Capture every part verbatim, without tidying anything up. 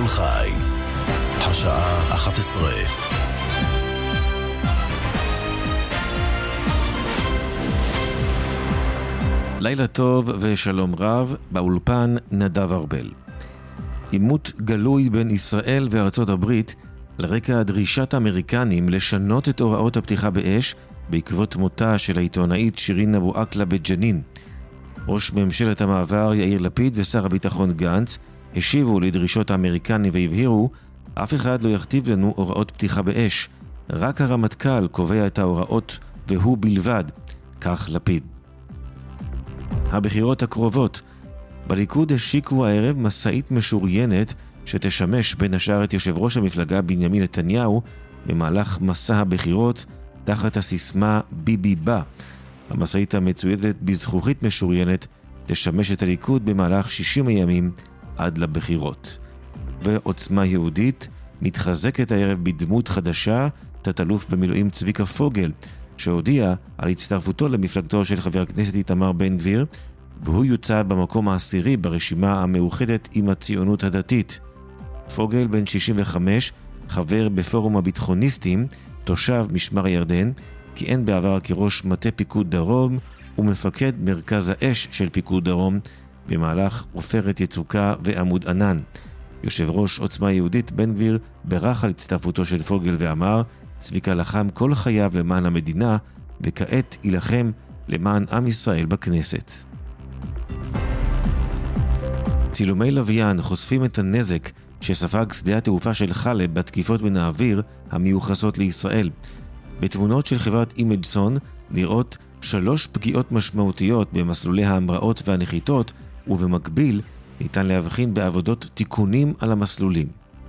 כל חי, השעה אחת עשרה. לילה טוב ושלום רב, באולפן נדב ארבל. עימות גלוי בין ישראל וארצות הברית לרקע דרישת האמריקנים לשנות את הוראות הפתיחה באש בעקבות מותה של העיתונאית שירין אבו עקלה בג'נין. ראש ממשלת המעבר יאיר לפיד ושר הביטחון גנץ השיבו לדרישות האמריקנים והבהירו, אף אחד לא יכתיב לנו הוראות פתיחה באש, רק הרמטכ"ל קובע את ההוראות והוא בלבד, כך לפיד. הבחירות הקרובות. בליכוד השיקו הערב מסעית משוריינת שתשמש בין השאר את יושב ראש המפלגה בנימין נתניהו במהלך מסע הבחירות תחת הסיסמה ביבי בא. המסעית המצוידת בזכוכית משוריינת תשמש את הליכוד במהלך שישים ימים עד לבחירות. ועוצמה יהודית מתחזקת הערב בדמות חדשה, תת-אלוף במילואים צביקה פוגל, שהודיע על הצטרפותו למפלגתו של חבר הכנסת איתמר בן גביר, והוא יוצא במקום העשירי ברשימה המאוחדת עם הציונות הדתית. פוגל בן שישים וחמש, חבר בפורום הביטחוניסטים, תושב משמר הירדן, כיהן בעבר כראש מטה פיקוד דרום ומפקד מרכז האש של פיקוד דרום במהלך עופרת יצוקה ועמוד ענן. יושב ראש עוצמה יהודית בן גביר ברך על הצטרפותו של פוגל ואמר, צביקה לחם כל חייו למען המדינה וכעת ילחם למען עם ישראל בכנסת. צילומי לוויין חושפים את הנזק שספג שדה התעופה של חלב בתקיפות מן האוויר המיוחסות לישראל. בתמונות של חברת אימג'סון נראות שלוש פגיעות משמעותיות במסלולי ההמראות והנחיתות, ובמקביל ניתן להבחין בעבודות תיקונים על המסלולים.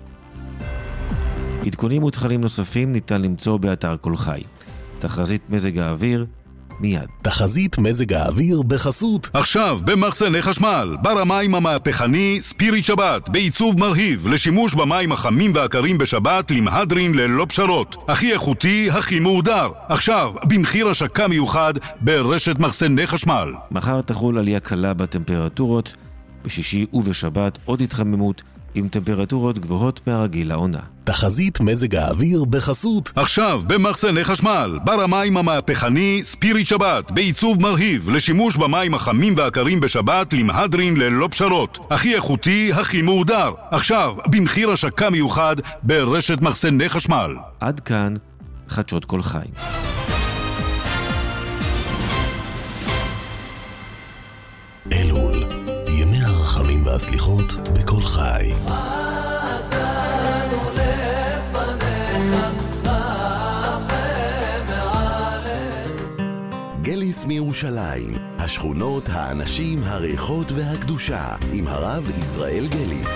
עדכונים ותכנים נוספים ניתן למצוא באתר כל חי. תחזית מזג האוויר מיד. תחזית מזג האוויר בחסות עכשיו במחסני חשמל, בר המים המהפכני ספיריט שבת, בעיצוב מרהיב לשימוש במים החמים והקרים בשבת למהדרין ללא פשרות, הכי איכותי, הכי מהודר, עכשיו במחיר השקה מיוחד ברשת מחסני חשמל. מחר תחול עלייה קלה בטמפרטורות, בשישי ובשבת עוד התחממות עם טמפרטורות גבוהות מהרגיל לעונה. תחזית מזג האוויר בחסות עכשיו במחסני חשמל, בר המים המהפכני ספיריט שבת, בעיצוב מרהיב לשימוש במים החמים והקרים בשבת למהדרין ללא פשרות, הכי איכותי, הכי מהודר, עכשיו במחיר השקה מיוחד ברשת מחסני חשמל. עד כאן חדשות כל חי. אלול, ימי הרחמים והסליחות בכל חי. גליס מירושלים, השכונות, האנשים, הריחות והקדושה, עם הרב ישראל גליס.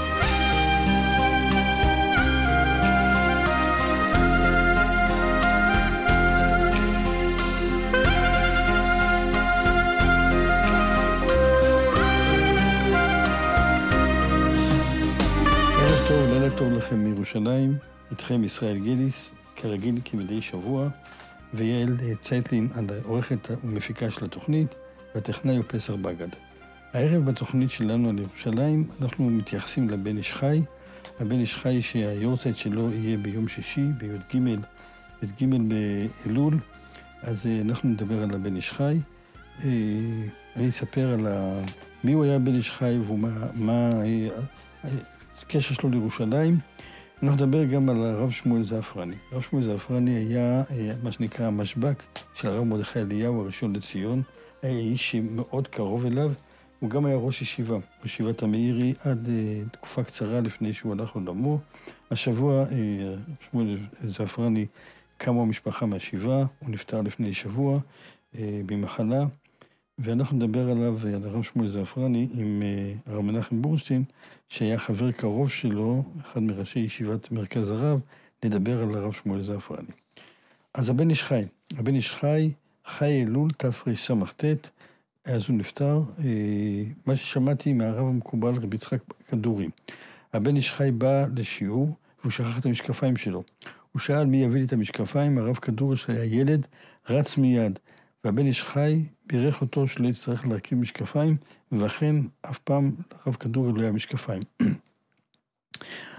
ערב טוב, לילה טוב לכם מירושלים, איתכם ישראל גליס, כרגיל כמדי שבוע, ויעל צייטלין, העורכת ומפיקה של התוכנית, והטכנאי הוא פסח בגד. הערב בתוכנית שלנו על ירושלים, אנחנו מתייחסים לבן איש חי, הבן איש חי שהיורצייט שלו יהיה ביום שישי, בי"ג, י"ג באלול, אז אנחנו נדבר על הבן איש חי. אני אספר על מי הוא היה בן איש חי ומה הקשר שלו לירושלים. אנחנו נדבר גם על הרב שמואל זעפרני. הרב שמואל זעפרני היה מה שנקרא המשבק של הרב מרדכי אליהו הראשון לציון, היה איש שמאוד קרוב אליו, הוא גם היה ראש ישיבה, ישיבת המאירי עד uh, תקופה קצרה לפני שהוא הלך לעולמו. השבוע uh, שמואל זעפרני קמה משפחה מהשיבה, הוא נפטר לפני שבוע uh, במחלה, ואנחנו נדבר עליו, על הרב שמואל זעפרני, עם uh, הרב מנחם בורנשטיין, שהיה חבר קרוב שלו, אחד מראשי ישיבת מרכז הרב, לדבר על הרב שמואל זעפרני. אז הבן איש חי, הבן איש חי, חי אלול תרס"ט, אז הוא נפטר, מה ששמעתי מהרב המקובל רבי יצחק כדורי. הבן איש חי בא לשיעור, והוא שכח את המשקפיים שלו. הוא שאל מי יביא לי את המשקפיים, הרב כדורי שהיה ילד, רץ מיד. והבן איש חי בירך אותו שלא יצטרך להרכיב משקפיים, ואכן אף פעם הרב כדורי לא היה משקפיים.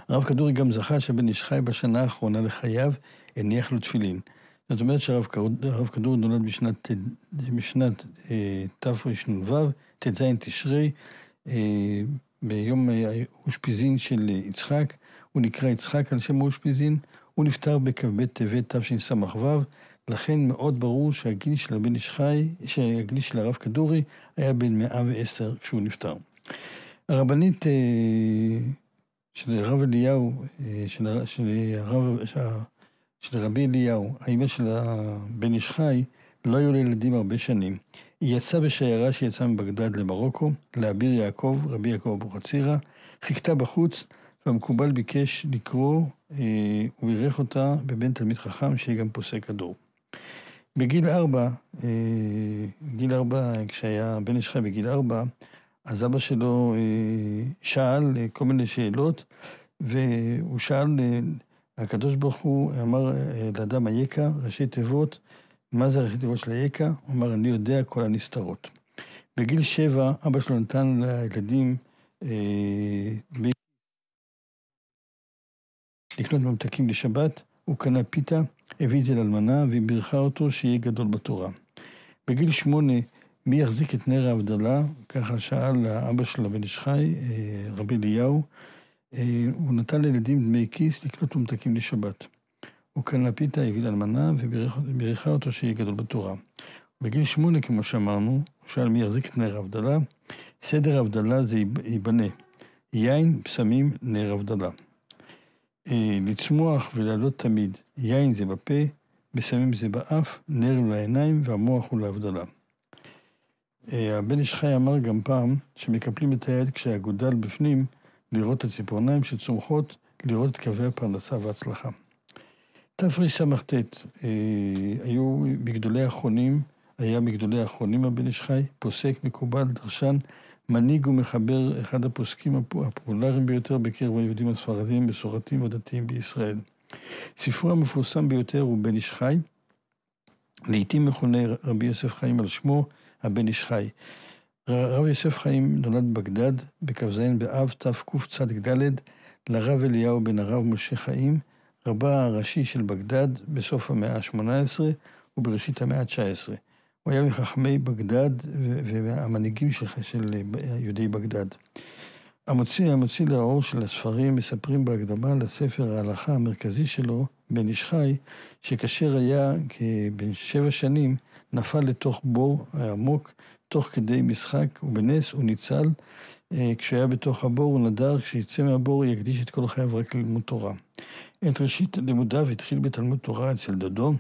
הרב כדורי גם זכה שבן איש חי בשנה האחרונה לחייו הניח לו תפילין. זאת אומרת שהרב כדורי נולד בשנת, בשנת אה, תרנ"ו, ט"ז תשרי, אה, ביום האושפיזין של יצחק. הוא נקרא יצחק על שם האושפיזין. הוא נפטר בכ"ב טבת תשס"ו, לכן מאוד ברור שהגיל של הבן איש חי, שהגיל של הרב כדורי היה בין מאה ועשר כשהוא נפטר. הרבנית אה, של הרב אליהו, אה, של, של, הרב, של, של רבי אליהו, האמא של הבן איש חי, לא היו לילדים הרבה שנים. היא יצאה בשיירה שיצאה מבגדד למרוקו, לאביר יעקב, רבי יעקב אבוחצירא, חיכתה בחוץ, והמקובל ביקש לקרוא, אה, הוא עירך אותה בבן תלמיד חכם שיהיה גם פוסק כדור. בגיל ארבע, אה, גיל ארבע, כשהיה בן איש חי בגיל ארבע, אז אבא שלו אה, שאל אה, כל מיני שאלות, והוא שאל, אה, הקדוש ברוך הוא אמר אה, לאדם היקה, ראשי תיבות, מה זה ראשי תיבות של היקה? הוא אמר, אני יודע כל הנסתרות. בגיל שבע, אבא שלו נתן לילדים אה, לקנות ממתקים לשבת, הוא קנה פיתה, הביא את זה לאלמנה ובירכה אותו שיהיה גדול בתורה. בגיל שמונה, מי יחזיק את נר ההבדלה? ככה שאל האבא של הבן איש חי, רבי אליהו, הוא נתן לילדים דמי כיס לקנות ממתקים לשבת. הוא קנה פיתה, הביא לאלמנה ובירכה אותו שיהיה גדול בתורה. בגיל שמונה, כמו שאמרנו, הוא שאל מי יחזיק את נר ההבדלה, סדר ההבדלה זה ייבנה, יין, פסמים, נר ההבדלה. לצמוח ולעלות תמיד, יין זה בפה, בסמים זה באף, נר לעיניים והמוח הוא להבדלה. הבן איש חי אמר גם פעם שמקפלים את היד כשהגודל בפנים לראות את הציפורניים שצומחות, לראות את קווי הפרנסה וההצלחה. תרס"ט, היו בגדולי האחרונים, היה בגדולי האחרונים הבן איש חי, פוסק, מקובל, דרשן, מנהיג ומחבר, אחד הפוסקים הפופולריים ביותר בקרב היהודים הספרדים, מסורתיים ודתיים בישראל. ספרו המפורסם ביותר הוא בן איש חי, לעתים מכונה רבי יוסף חיים על שמו, הבן איש חי. רב יוסף חיים נולד בבגדד, בכ"ז באב תקצ"ד, לרב אליהו בן הרב משה חיים, רבה הראשי של בגדד בסוף המאה ה-שמונה עשרה ובראשית המאה ה-תשע עשרה. הוא היה מחכמי בגדד והמנהיגים של, של יהודי בגדד. המוציא, המוציא לאור של הספרים מספרים בהקדמה לספר ההלכה המרכזי שלו, בן איש חי, שכאשר היה כבן שבע שנים, נפל לתוך בור עמוק, תוך כדי משחק, ובנס הוא ניצל. כשהיה בתוך הבור הוא נדר, כשיצא מהבור יקדיש את כל חייו רק ללמוד תורה. את ראשית לימודיו התחיל בתלמוד תורה אצל דודו,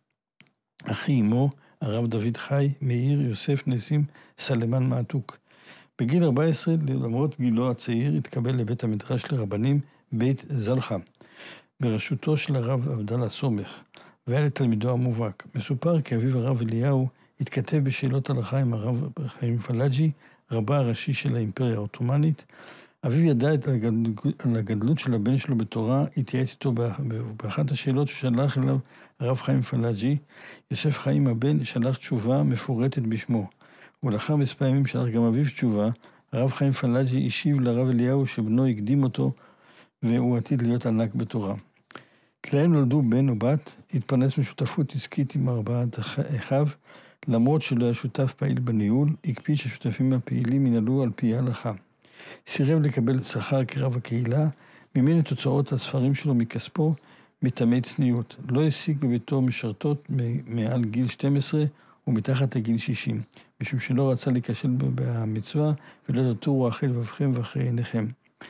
אחי אמו, הרב דוד חי, מאיר, יוסף נסים, סלמן מעתוק. בגיל ארבע עשרה, למרות גילו הצעיר, התקבל לבית המדרש לרבנים, בית זלחה, בראשותו של הרב עבדאללה סומך, והיה לתלמידו המובהק. מסופר כי אביו הרב אליהו התכתב בשאלות הלכה עם הרב חיים פלאג'י, רבה הראשי של האימפריה האוטומנית. אביו ידע את על הגדלות של הבן שלו בתורה, התייעץ איתו באחת השאלות ששלח אליו הרב חיים פלאג'י. יוסף חיים הבן שלח תשובה מפורטת בשמו, ולאחר מספר ימים שלח גם אביו תשובה. הרב חיים פלאג'י השיב לרב אליהו שבנו הקדים אותו והוא עתיד להיות ענק בתורה. להם נולדו בן או בת, התפרנס משותפות עסקית עם ארבעת אחיו, למרות שלא היה שותף פעיל בניהול, הקפיד שהשותפים הפעילים ינהלו על פי ההלכה. סירב לקבל שכר כרב הקהילה, מימן את תוצאות הספרים שלו מכספו, מטעמי צניעות. לא השיג בביתו משרתות מעל גיל שתים עשרה ומתחת לגיל שישים, משום שלא רצה להיכשל במצווה ולא תטורו אחרי לבבכם ואחרי עיניכם.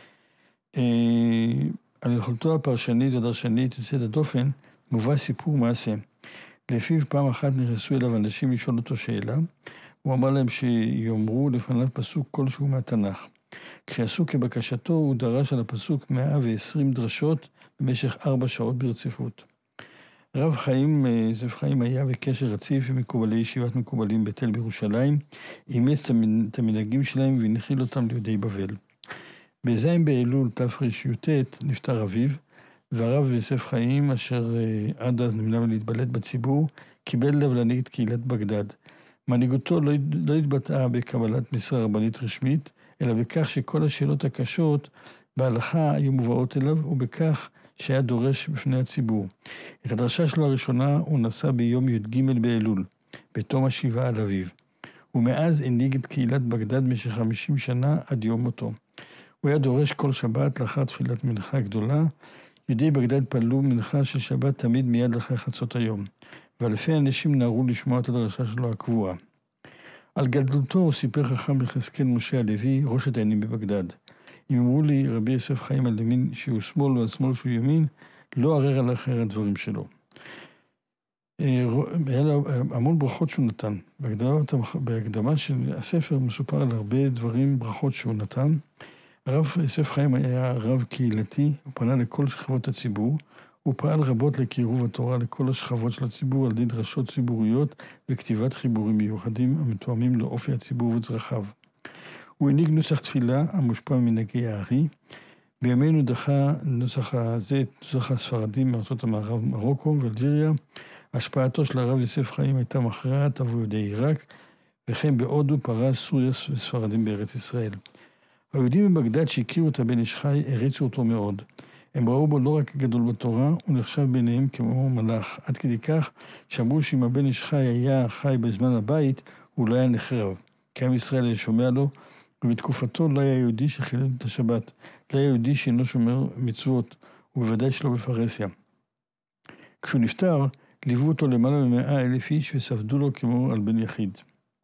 על יכולתו הפרשנית והדרשנית יוצאת הדופן, מובא סיפור מעשה. לפיו פעם אחת נכנסו אליו אנשים לשאול אותו שאלה, הוא אמר להם שיאמרו לפניו פסוק כלשהו מהתנ"ך. כשעשו כבקשתו, הוא דרש על הפסוק מאה ועשרים דרשות במשך ארבע שעות ברציפות. רב חיים, יוסף חיים היה בקשר רציף עם מקובלי ישיבת מקובלים בתל בירושלים, אימץ את המנהגים שלהם והנחיל אותם ליהודי בבל. בזין באלול תר"י"ט נפטר אביו, והרב יוסף חיים, אשר עד אז נמנע להתבלט בציבור, קיבל לב להנהיג את קהילת בגדד. מנהיגותו לא, לא התבטאה בקבלת משרה רבנית רשמית, אלא בכך שכל השאלות הקשות בהלכה היו מובאות אליו, ובכך שהיה דורש בפני הציבור. את הדרשה שלו הראשונה הוא נשא ביום י"ג באלול, בתום השבעה על אביו. ומאז הנהיג את קהילת בגדד במשך חמישים שנה עד יום מותו. הוא היה דורש כל שבת לאחר תפילת מנחה גדולה. יהודי בגדד פעלו מנחה של שבת תמיד מיד לאחר חצות היום, ואלפי אנשים נהרו לשמוע את הדרשה שלו הקבועה. על גדלותו הוא סיפר חכם יחזקאל משה הלוי, ראש הדיינים בבגדד. אם אמרו לי רבי יוסף חיים על ימין שהוא שמאל ועל שמאל שהוא ימין, לא ערער על אחר הדברים שלו. היה לו המון ברכות שהוא נתן. בהקדמה, בהקדמה של הספר מסופר על הרבה דברים, ברכות שהוא נתן. הרב יוסף חיים היה רב קהילתי, הוא פנה לכל שכבות הציבור, הוא פעל רבות לקירוב התורה לכל השכבות של הציבור על ידי דרשות ציבוריות וכתיבת חיבורים מיוחדים המתואמים לאופי הציבור וצרכיו. הוא הנהיג נוסח תפילה המושפע ממנהגי הארי. בימינו דחה נוסח הזה, נוסח הספרדים מארצות המערב מרוקו ואלג'יריה. השפעתו של הרב יוסף חיים הייתה מכרעת עבור יהודי עיראק, וכן בהודו, פרס, סוריה וספרדים בארץ ישראל. היהודים בבגדד שהכירו את הבן איש חי הריצו אותו מאוד. הם ראו בו לא רק גדול בתורה, הוא נחשב ביניהם כמו מלאך, עד כדי כך שאמרו שאם הבן איש חי היה חי בזמן הבית, הוא לא היה נחרב. כי עם ישראל היה שומע לו, ובתקופתו לא היה יהודי שחילל את השבת, לא היה יהודי שאינו שומר מצוות, ובוודאי שלא בפרסיה. כשהוא נפטר, ליוו אותו למעלה ממאה אלף איש וספדו לו כמו על בן יחיד.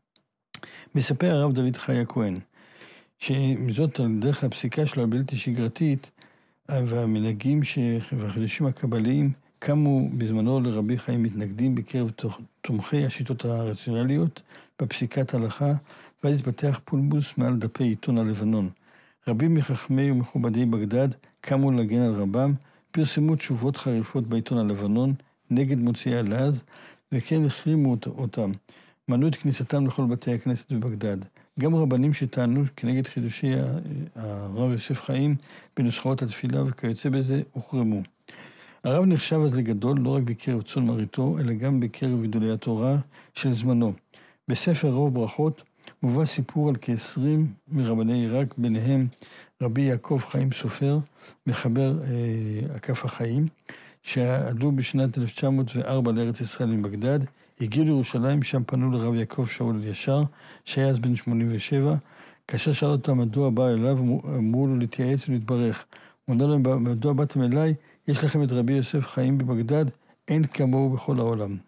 מספר הרב דוד חי הכהן, שמזאת על דרך הפסיקה שלו הבלתי שגרתית, והמנהגים והחידושים הקבליים קמו בזמנו לרבי חיים מתנגדים בקרב תומכי השיטות הרציונליות בפסיקת הלכה, ואז התפתח פולמוס מעל דפי עיתון הלבנון. רבים מחכמי ומכובדי בגדד קמו להגן על רבם, פרסמו תשובות חריפות בעיתון הלבנון נגד מוציאי הלעז, וכן החרימו אותם. מנעו את כניסתם לכל בתי הכנסת בבגדד. גם רבנים שטענו כנגד חידושי הרב יוסף חיים בנוסחאות התפילה וכיוצא בזה הוחרמו. הרב נחשב אז לגדול לא רק בקרב צאן מרעיתו, אלא גם בקרב גדולי התורה של זמנו. בספר רוב ברכות מובא סיפור על כ-עשרים מרבני עיראק, ביניהם רבי יעקב חיים סופר, מחבר אה, עקף החיים, שעלו בשנת אלף תשע מאות וארבע לארץ ישראל מבגדד, הגיעו לירושלים, שם פנו לרב יעקב שאול אלישר, שהיה אז בן שמונים ושבע, כאשר שאל אותם מדוע בא אליו, אמרו לו להתייעץ ולהתברך. הוא ענה להם, מדוע באתם אליי? יש לכם את רבי יוסף חיים בבגדד, אין כמוהו בכל העולם.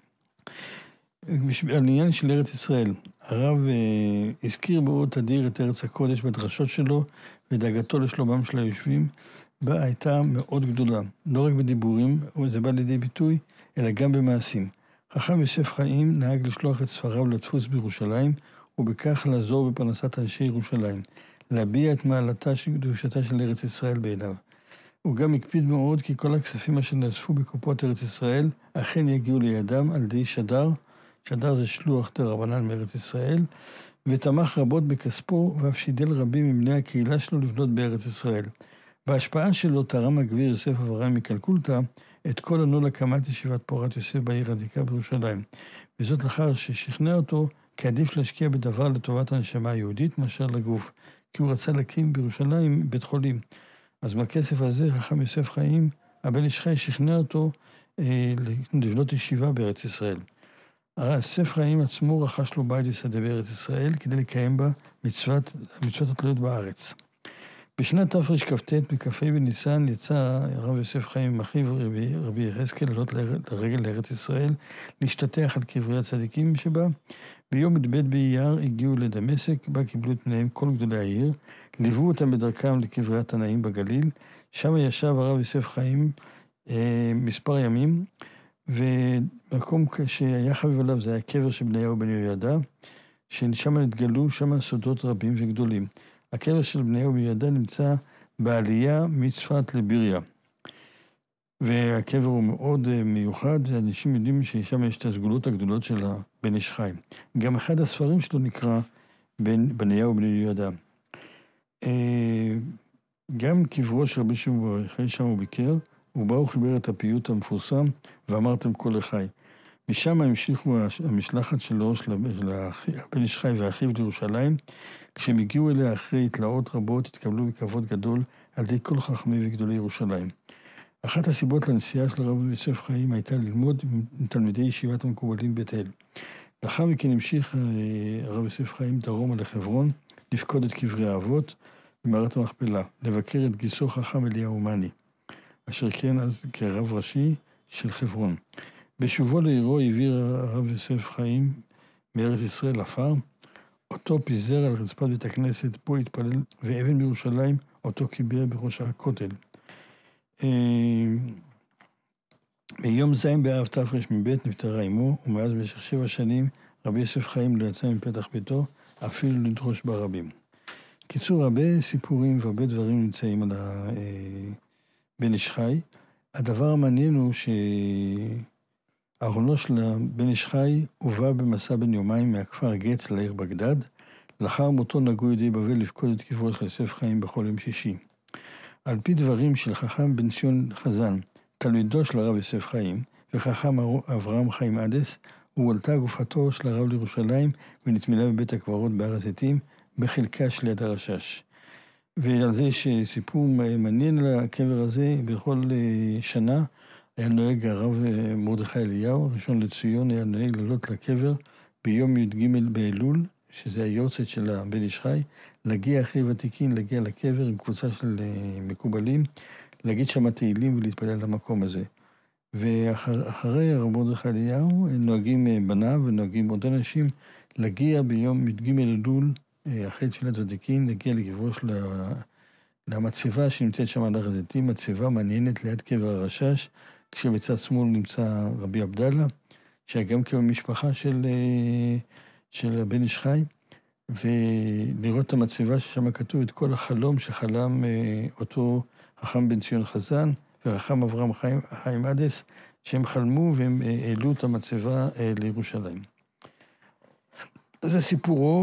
על עניין של ארץ ישראל, הרב אה, הזכיר מאוד תדיר את ארץ הקודש בדרשות שלו, ודאגתו לשלומם של היושבים, בה הייתה מאוד גדולה, לא רק בדיבורים, זה בא לידי ביטוי, אלא גם במעשים. חכם יוסף חיים נהג לשלוח את ספריו לדפוס בירושלים, ובכך לעזור בפרנסת אנשי ירושלים, להביע את מעלתה של קדושתה של ארץ ישראל בעיניו. הוא גם הקפיד מאוד כי כל הכספים אשר נאספו בקופות ארץ ישראל, אכן יגיעו לידם על ידי שדר, שדר זה שלוח דרבנן מארץ ישראל, ותמך רבות בכספו, ואף שידל רבים מבני הקהילה שלו לבנות בארץ ישראל. בהשפעה שלו תרם הגביר יוסף אברהם מקלקולטה את כל ענו להקמת ישיבת פורת יוסף בעיר העתיקה בירושלים, וזאת לאחר ששכנע אותו כי עדיף להשקיע בדבר לטובת הנשמה היהודית מאשר לגוף, כי הוא רצה להקים בירושלים בית חולים. אז מהכסף הזה חכם יוסף חיים, הבן איש חי שכנע אותו אה, לבנות ישיבה בארץ ישראל. יוסף חיים עצמו רכש לו בית ושדה בארץ ישראל כדי לקיים בה מצוות, מצוות התלויות בארץ. בשנת תרכ"ט בכ"ה בניסן יצא הרב יוסף חיים עם אחיו רבי, רבי יחזקאל לעלות לרגל לארץ ישראל, להשתטח על קברי הצדיקים שבה. ביום י"ב באייר הגיעו לדמשק, בה קיבלו את פניהם כל גדולי העיר, ליוו אותם בדרכם לקברי התנאים בגליל, שם ישב הרב יוסף חיים אה, מספר ימים, ומקום שהיה חביב עליו זה היה קבר של בניהו בן יהוידע, ששם נתגלו שם סודות רבים וגדולים. הקבר של בניהו בן יהוידע נמצא בעלייה מצפת לביריה. והקבר הוא מאוד מיוחד, אנשים יודעים ששם יש את הסגולות הגדולות של הבן איש חי. גם אחד הספרים שלו נקרא בניהו בן יהוידע. גם קברו של רבי שמעון בר יוחאי שם הוא ביקר, ובה הוא חיבר את הפיוט המפורסם, ואמרתם כל לחי. משם המשיכו המשלחת שלו, של הבן איש חי ואחיו לירושלים, כשהם הגיעו אליה אחרי תלאות רבות, התקבלו בכבוד גדול על ידי כל חכמי וגדולי ירושלים. אחת הסיבות לנסיעה של הרב יוסף חיים הייתה ללמוד עם תלמידי ישיבת המקובלים בית אל. לאחר מכן המשיך הרב יוסף חיים דרומה לחברון, לפקוד את קברי האבות במערת המכפלה, לבקר את גיסו חכם אליהו מאני, אשר כיהן אז כרב ראשי של חברון. בשובו לעירו העביר הרב יוסף חיים מארץ ישראל עפר, אותו פיזר על רצפת בית הכנסת בו התפלל, ואבן בירושלים אותו קיבע בראש הכותל. ביום זין באב תרמ"ב נפטרה אמו, ומאז במשך שבע שנים רבי יוסף חיים לא יצא מפתח ביתו, אפילו לדרוש ברבים. קיצור, הרבה סיפורים והרבה דברים נמצאים על בן איש חי. הדבר המעניין הוא שארונו של בן איש חי הובא במסע בן יומיים מהכפר גץ לעיר בגדד. לאחר מותו נגעו יהודי בבל לפקוד את קברו של יוסף חיים בכל יום שישי. על פי דברים של חכם בן ציון חזן, תלמידו של הרב יוסף חיים, וחכם אברהם חיים עדס, הועלתה גופתו של הרב לירושלים ונטמנה בבית הקברות בהר הזיתים, בחלקה של יד הרשש. ועל זה שסיפור מעניין על הקבר הזה, בכל שנה היה נוהג הרב מרדכי אליהו, הראשון לציון, היה נוהג לעלות לקבר ביום י"ג באלול, שזה היורצת של בן איש חי, להגיע אחרי ותיקין, להגיע לקבר עם קבוצה של מקובלים, להגיד שם תהילים ולהתפלל למקום הזה. ואחרי הרב מרדכי אליהו נוהגים בניו ונוהגים עוד אנשים להגיע ביום י"ג אלול, אחרי תפילת ותיקין, להגיע לקברו של המצבה שנמצאת שם על הר הזיתים, מצבה מעניינת ליד קבר הרשש, כשבצד שמאל נמצא רבי עבדאללה, שהיה גם כמשפחה של, של בן איש חי, ולראות את המצבה ששם כתוב את כל החלום שחלם אותו חכם בן ציון חזן וחכם אברהם חיים, חיים עדס, שהם חלמו והם העלו את המצבה לירושלים. זה סיפורו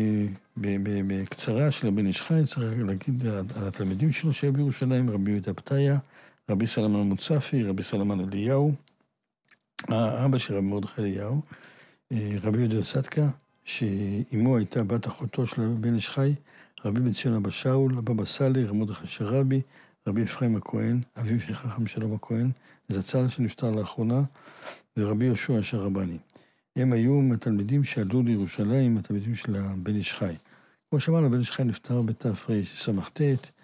בקצרה של בן איש חי. צריך להגיד על התלמידים שלו שהיה בירושלים, רבי יהודה פתיה, רבי סלמן מוצפי, רבי סלמן אליהו, האבא של רבי מרדכי אליהו, רבי יהודה צדקה, שאימו הייתה בת אחותו של בן איש חי, רבי בן ציון אבא שאול, הבבא סאלי, רבי מרדכי שרבי, רבי אפרים הכהן, אביו של חכם שלום הכהן, זצ"ל שנפטר לאחרונה, ורבי יהושע השרבני. הם היו התלמידים שעלו לירושלים, התלמידים של בן איש חי. כמו שאמרנו, בן איש חי נפטר בתרס"ט,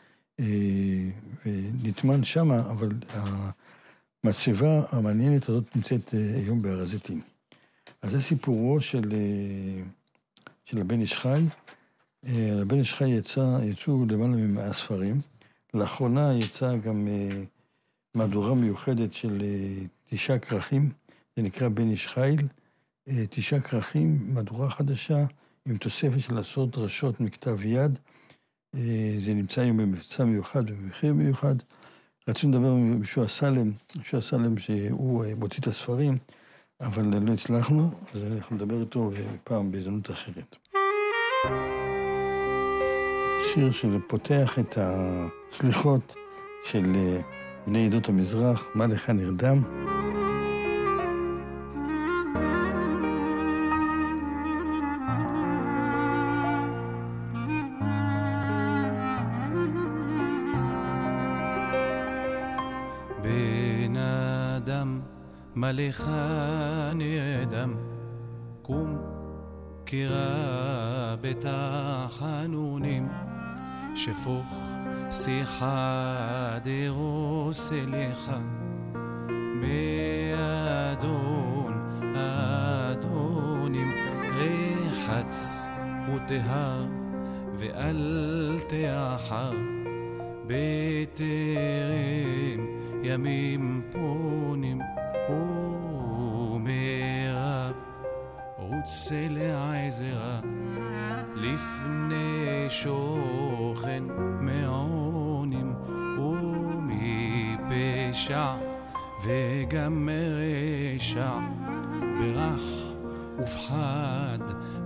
ונטמן שמה, אבל המצבה המעניינת הזאת נמצאת היום בהר הזיתים. אז זה סיפורו של, של הבן איש חי. הבן איש חי יצא, יצאו למעלה ממאה ספרים. לאחרונה יצאה גם מהדורה מיוחדת של תשעה כרכים, זה נקרא בן איש חיל. תשעה כרכים, מהדורה חדשה, עם תוספת של עשרות דרשות מכתב יד. זה נמצא היום במבצע מיוחד ובמחיר מיוחד. רצו לדבר עם יהושע סלם, יהושע סלם שהוא מוציא את הספרים, אבל לא הצלחנו, אז אנחנו נדבר איתו פעם בהזדמנות אחרת. שיר שפותח את הסליחות של בני עדות המזרח, מה לך נרדם. בן אדם, מה לך נרדם, קום קרא בתחנונים, שפוך שיחה דרוס אליך, באדון אדונים, רחץ וטהר ואל תאחר, בטרם ימים פונים, ומרב רוץ אל העזרה, לפני שוכן מעונים, ומפשע וגם מרשע, ברח ופחד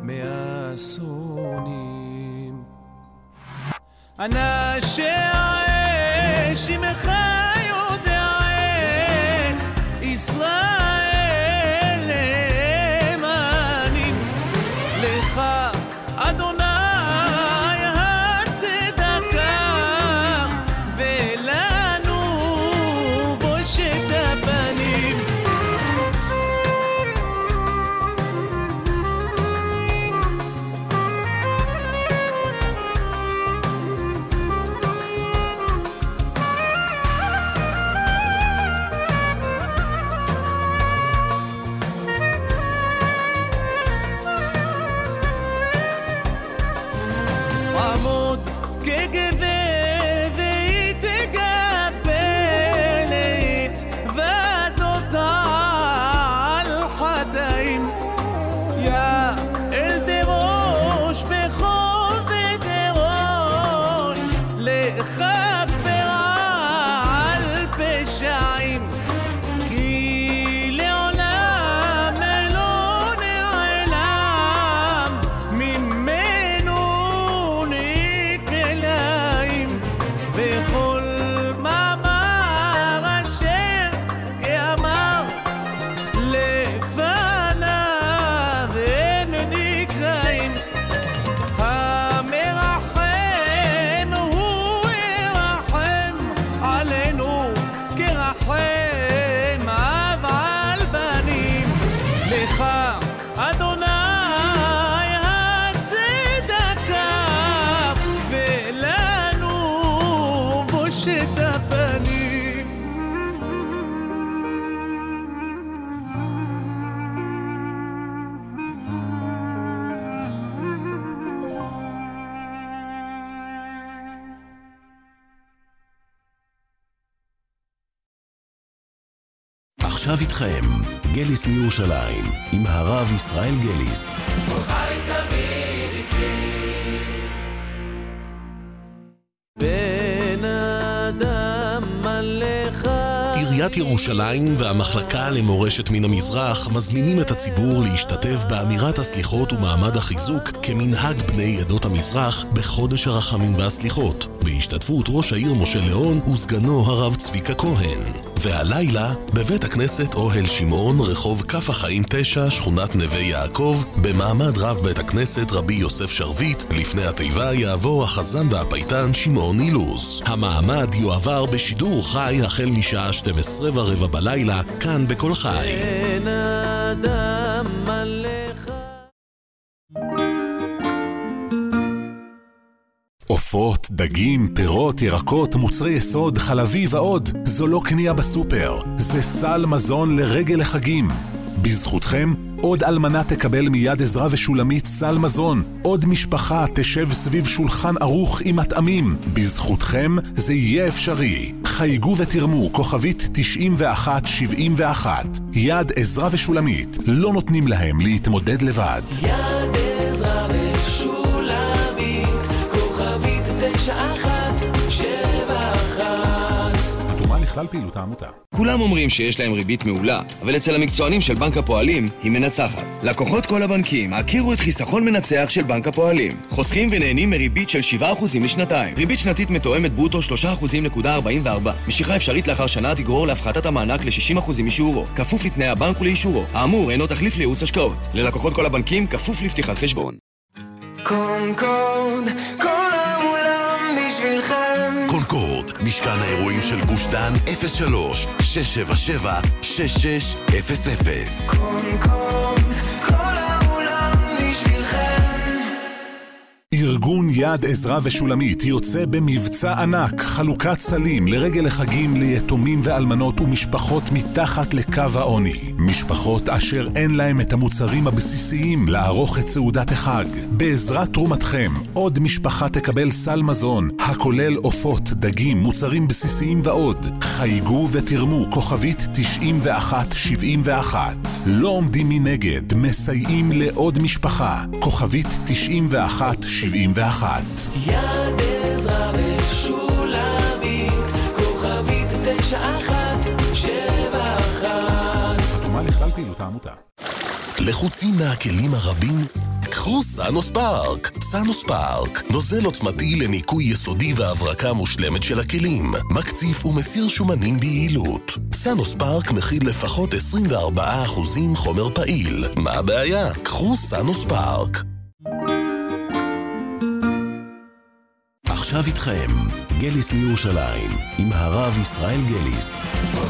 מאסונים. אנשי האש עמך יודע ישראל למענים, לך אדוני הצדקה רחם אב על בנים, לך אדוני הצדקה, ולנו בושת הפנים. עכשיו איתכם, גליס מירושלים, עם הרב ישראל גליס. בן אדם עליך. עיריית ירושלים והמחלקה למורשת מן המזרח מזמינים את הציבור להשתתף באמירת הסליחות ומעמד החיזוק כמנהג בני עדות המזרח בחודש הרחמים והסליחות, בהשתתפות ראש העיר משה ליאון וסגנו הרב צביקה כהן. והלילה בבית הכנסת אוהל שמעון, רחוב כף החיים תשע, שכונת נווה יעקב, במעמד רב בית הכנסת רבי יוסף שרבית, לפני התיבה יעבור החזן והפייטן שמעון אילוז. המעמד יועבר בשידור חי החל משעה שתים עשרה ורבע בלילה, כאן בכל חי. בן אדם עליך. עופות, דגים, פירות, ירקות, מוצרי יסוד, חלבי ועוד. זו לא קנייה בסופר, זה סל מזון לרגל החגים. בזכותכם, עוד אלמנה תקבל מיד עזרא ושולמית סל מזון. עוד משפחה תשב סביב שולחן ערוך עם מטעמים. בזכותכם זה יהיה אפשרי. חייגו ותרמו כוכבית תשעים ואחת שבעים ואחת. יד עזרא ושולמית, לא נותנים להם להתמודד לבד. יד עזרא ושולמית, כוכבית תשע אחת שבע אחת. התרומה לכלל פעילות העמותה. כולם אומרים שיש להם ריבית מעולה, אבל אצל המקצוענים של בנק הפועלים היא מנצחת. לקוחות כל הבנקים הכירו את חיסכון מנצח של בנק הפועלים. חוסכים ונהנים מריבית של שבעה אחוזים לשנתיים. ריבית שנתית מתואמת ברוטו שלושה אחוזים נקודה ארבעים וארבע. משיכה אפשרית לאחר שנה תגרור להפחתת המענק ל-שישים אחוזים משיעורו. כפוף לתנאי הבנק ולאישורו. האמור אינו תחליף לייעוץ השקעות. ללקוחות כל הבנקים כפוף לפתיחת חשבון. קונקורד, כל העולם בשבילכם. קונקורד, משכן האירועים של גוש דן, אפס שלוש שש שבע שבע שש שש אפס אפס. קונקורד, כל העולם בשבילכם. ארגון יד עזרא ושולמית יוצא במבצע ענק, חלוקת סלים לרגל החגים ליתומים ואלמנות ומשפחות מתחת לקו העוני. משפחות אשר אין להם את המוצרים הבסיסיים לערוך את סעודת החג. בעזרת תרומתכם, עוד משפחה תקבל סל מזון, הכולל עופות, דגים, מוצרים בסיסיים ועוד. חייגו ותרמו כוכבית תשעים ואחת שבעים ואחת. לא עומדים מנגד, מסייעים לעוד משפחה. כוכבית תשעים ואחת שבעים ואחת. יד עזרא ושולמית, כוכבית תשע אחת שבע אחת. התרומה לכלל פעילות העמותה. לחוצים מהכלים הרבים? קחו סאנוס פארק. סאנוס פארק, נוזל עוצמתי לניקוי יסודי והברקה מושלמת של הכלים, מקציף ומסיר שומנים ביעילות. סאנוס פארק מכיל לפחות עשרים וארבעה אחוזים חומר פעיל. מה הבעיה? קחו סאנוס פארק. עכשיו איתכם, גליס מירושלים, עם הרב ישראל גליס.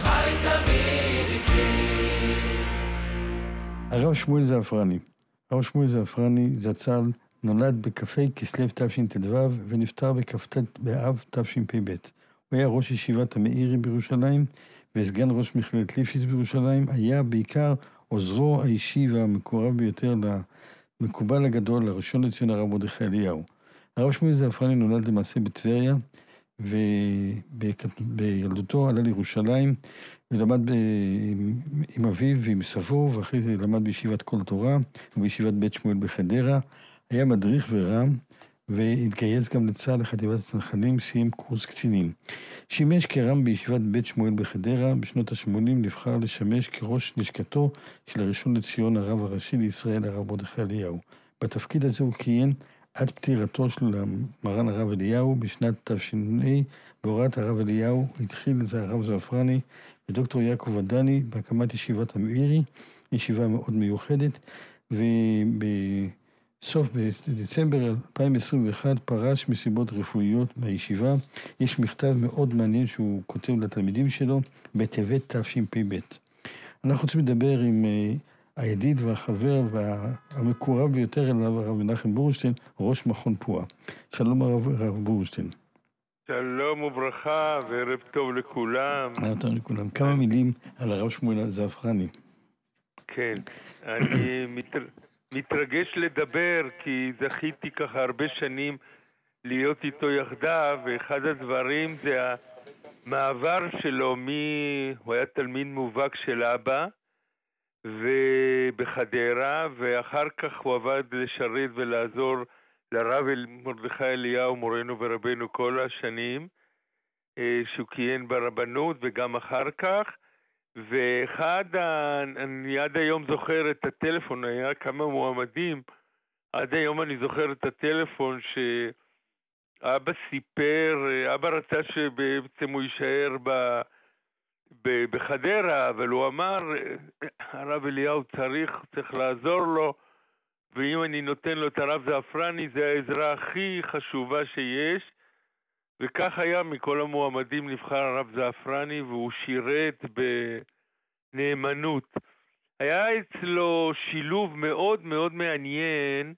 הרב שמואל זעפרני. הרב שמואל זעפרני זצ"ל נולד בכ"ה כסלו תשט"ו ונפטר בכ"ט באב תשפ"ב. הוא היה ראש ישיבת המאירי בירושלים וסגן ראש מכללת ליפשיץ בירושלים. היה בעיקר עוזרו האישי והמקורב ביותר למקובל הגדול, לראשון לציון הרב מרדכי אליהו. הרב שמואל זעפרני נולד למעשה בטבריה, ובילדותו עלה לירושלים ולמד ב... עם אביו ועם סבו, ואחרי זה למד בישיבת כל תורה ובישיבת בית שמואל בחדרה. היה מדריך ורם, והתגייס גם לצה"ל לחטיבת הצנחנים, סיים קורס קצינים. שימש כרם בישיבת בית שמואל בחדרה. בשנות ה-שמונים נבחר לשמש כראש לשכתו של הראשון לציון הרב הראשי לישראל, הרב מרדכי אליהו. בתפקיד הזה הוא כיהן עד פטירתו של מרן הרב אליהו בשנת תש"ה. בהוראת הרב אליהו התחיל זה הרב זעפרני ודוקטור יעקב ודני בהקמת ישיבת המאירי, ישיבה מאוד מיוחדת, בסוף בדצמבר אלפיים עשרים ואחת פרש מסיבות רפואיות מהישיבה. יש מכתב מאוד מעניין שהוא כותב לתלמידים שלו בטבת תשפ"ב. אנחנו רוצים לדבר עם הידיד והחבר והמקורב ביותר אליו, הרב מנחם בורנשטיין, ראש מכון פועה. שלום הרב בורנשטיין. שלום וברכה וערב טוב לכולם. ערב טוב לכולם. כמה מילים על הרב שמואל זעפרני. כן, אני מתר... מתרגש לדבר כי זכיתי ככה הרבה שנים להיות איתו יחדיו, ואחד הדברים זה המעבר שלו מ... הוא היה תלמיד מובהק של אבא ובחדרה, ואחר כך הוא עבד לשרת ולעזור לרב מרדכי אליהו מורנו ורבנו כל השנים שהוא כיהן ברבנות וגם אחר כך. ואחד, אני עד היום זוכר את הטלפון, היה כמה מועמדים, עד היום אני זוכר את הטלפון שאבא סיפר, אבא רצה שבעצם הוא יישאר ב, ב, בחדרה, אבל הוא אמר, הרב אליהו צריך, צריך לעזור לו, ואם אני נותן לו את הרב זעפרני, זה העזרה הכי חשובה שיש, וכך היה מכל המועמדים נבחר הרב זעפרני, והוא שירת בנאמנות. היה אצלו שילוב מאוד מאוד מעניין,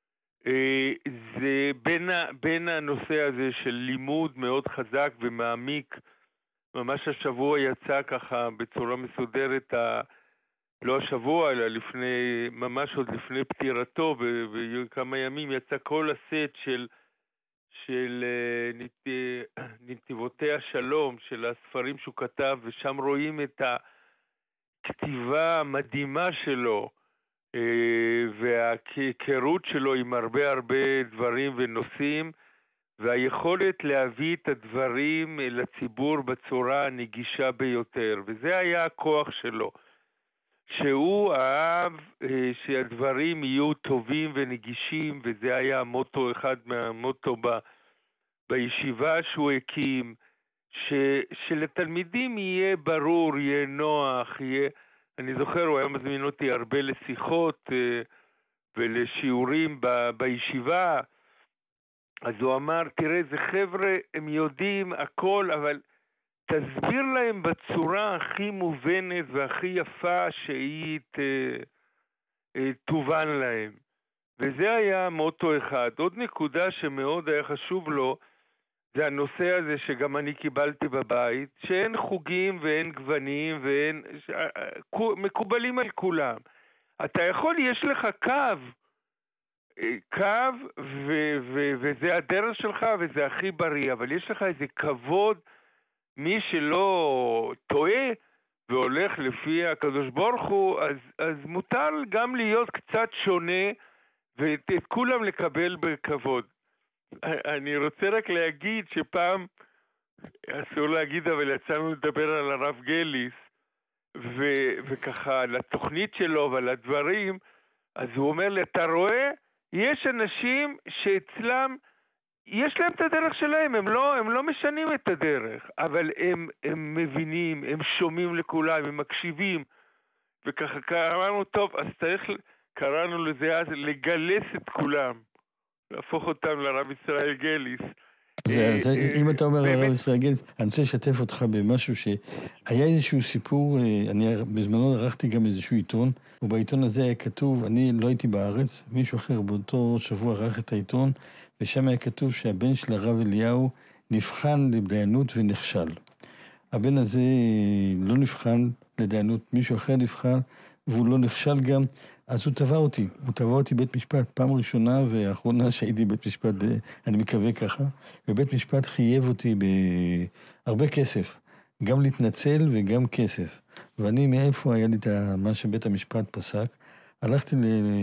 זה בין, בין הנושא הזה של לימוד מאוד חזק ומעמיק. ממש השבוע יצא ככה בצורה מסודרת, ה... לא השבוע, אלא לפני, ממש עוד לפני פטירתו, וכמה ימים יצא כל הסט של של נתיבותי השלום, של הספרים שהוא כתב, ושם רואים את הכתיבה המדהימה שלו, וההיכרות שלו עם הרבה הרבה דברים ונושאים, והיכולת להביא את הדברים לציבור בצורה הנגישה ביותר, וזה היה הכוח שלו. שהוא אהב שהדברים יהיו טובים ונגישים, וזה היה המוטו, אחד מהמוטו ב, בישיבה שהוא הקים, ש, שלתלמידים יהיה ברור, יהיה נוח, יהיה, אני זוכר, הוא היה מזמין אותי הרבה לשיחות ולשיעורים ב, בישיבה, אז הוא אמר, תראה, זה חבר'ה, הם יודעים הכל, אבל תסביר להם בצורה הכי מובנת והכי יפה שהיא ת, תובן להם. וזה היה מוטו אחד. עוד נקודה שמאוד היה חשוב לו, זה הנושא הזה שגם אני קיבלתי בבית, שאין חוגים ואין גוונים ואין, מקובלים על כולם. אתה יכול, יש לך קו, קו ו, ו, וזה הדרך שלך וזה הכי בריא, אבל יש לך איזה כבוד, מי שלא טועה והולך לפי הקדוש ברוך הוא, אז, אז מותר גם להיות קצת שונה ואת את כולם לקבל בכבוד. אני רוצה רק להגיד שפעם, אסור להגיד, אבל יצאנו לדבר על הרב גליס, ו, וככה על התוכנית שלו ועל הדברים, אז הוא אומר לי, אתה רואה, יש אנשים שאצלם, יש להם את הדרך שלהם, הם לא, הם לא משנים את הדרך, אבל הם, הם מבינים, הם שומעים לכולם, הם מקשיבים, וככה קראנו, טוב, אז צריך, קראנו לזה אז לגלס את כולם, להפוך אותם לרב ישראל גליס. זה, זה, אם אתה אומר הרב ישראל גליס, אני רוצה לשתף אותך במשהו שהיה איזשהו סיפור, אני בזמנו ערכתי גם איזשהו עיתון, ובעיתון הזה היה כתוב, אני לא הייתי בארץ, מישהו אחר באותו שבוע ערך את העיתון, ושם היה כתוב שהבן של הרב אליהו נבחן לדיינות ונכשל. הבן הזה לא נבחן לדיינות, מישהו אחר נבחן, והוא לא נכשל גם, אז הוא תבע אותי, הוא תבע אותי בית משפט, פעם ראשונה והאחרונה שהייתי בית משפט, ב, אני מקווה ככה, ובית משפט חייב אותי בהרבה כסף, גם להתנצל וגם כסף. ואני מאיפה היה לי את מה שבית המשפט פסק, הלכתי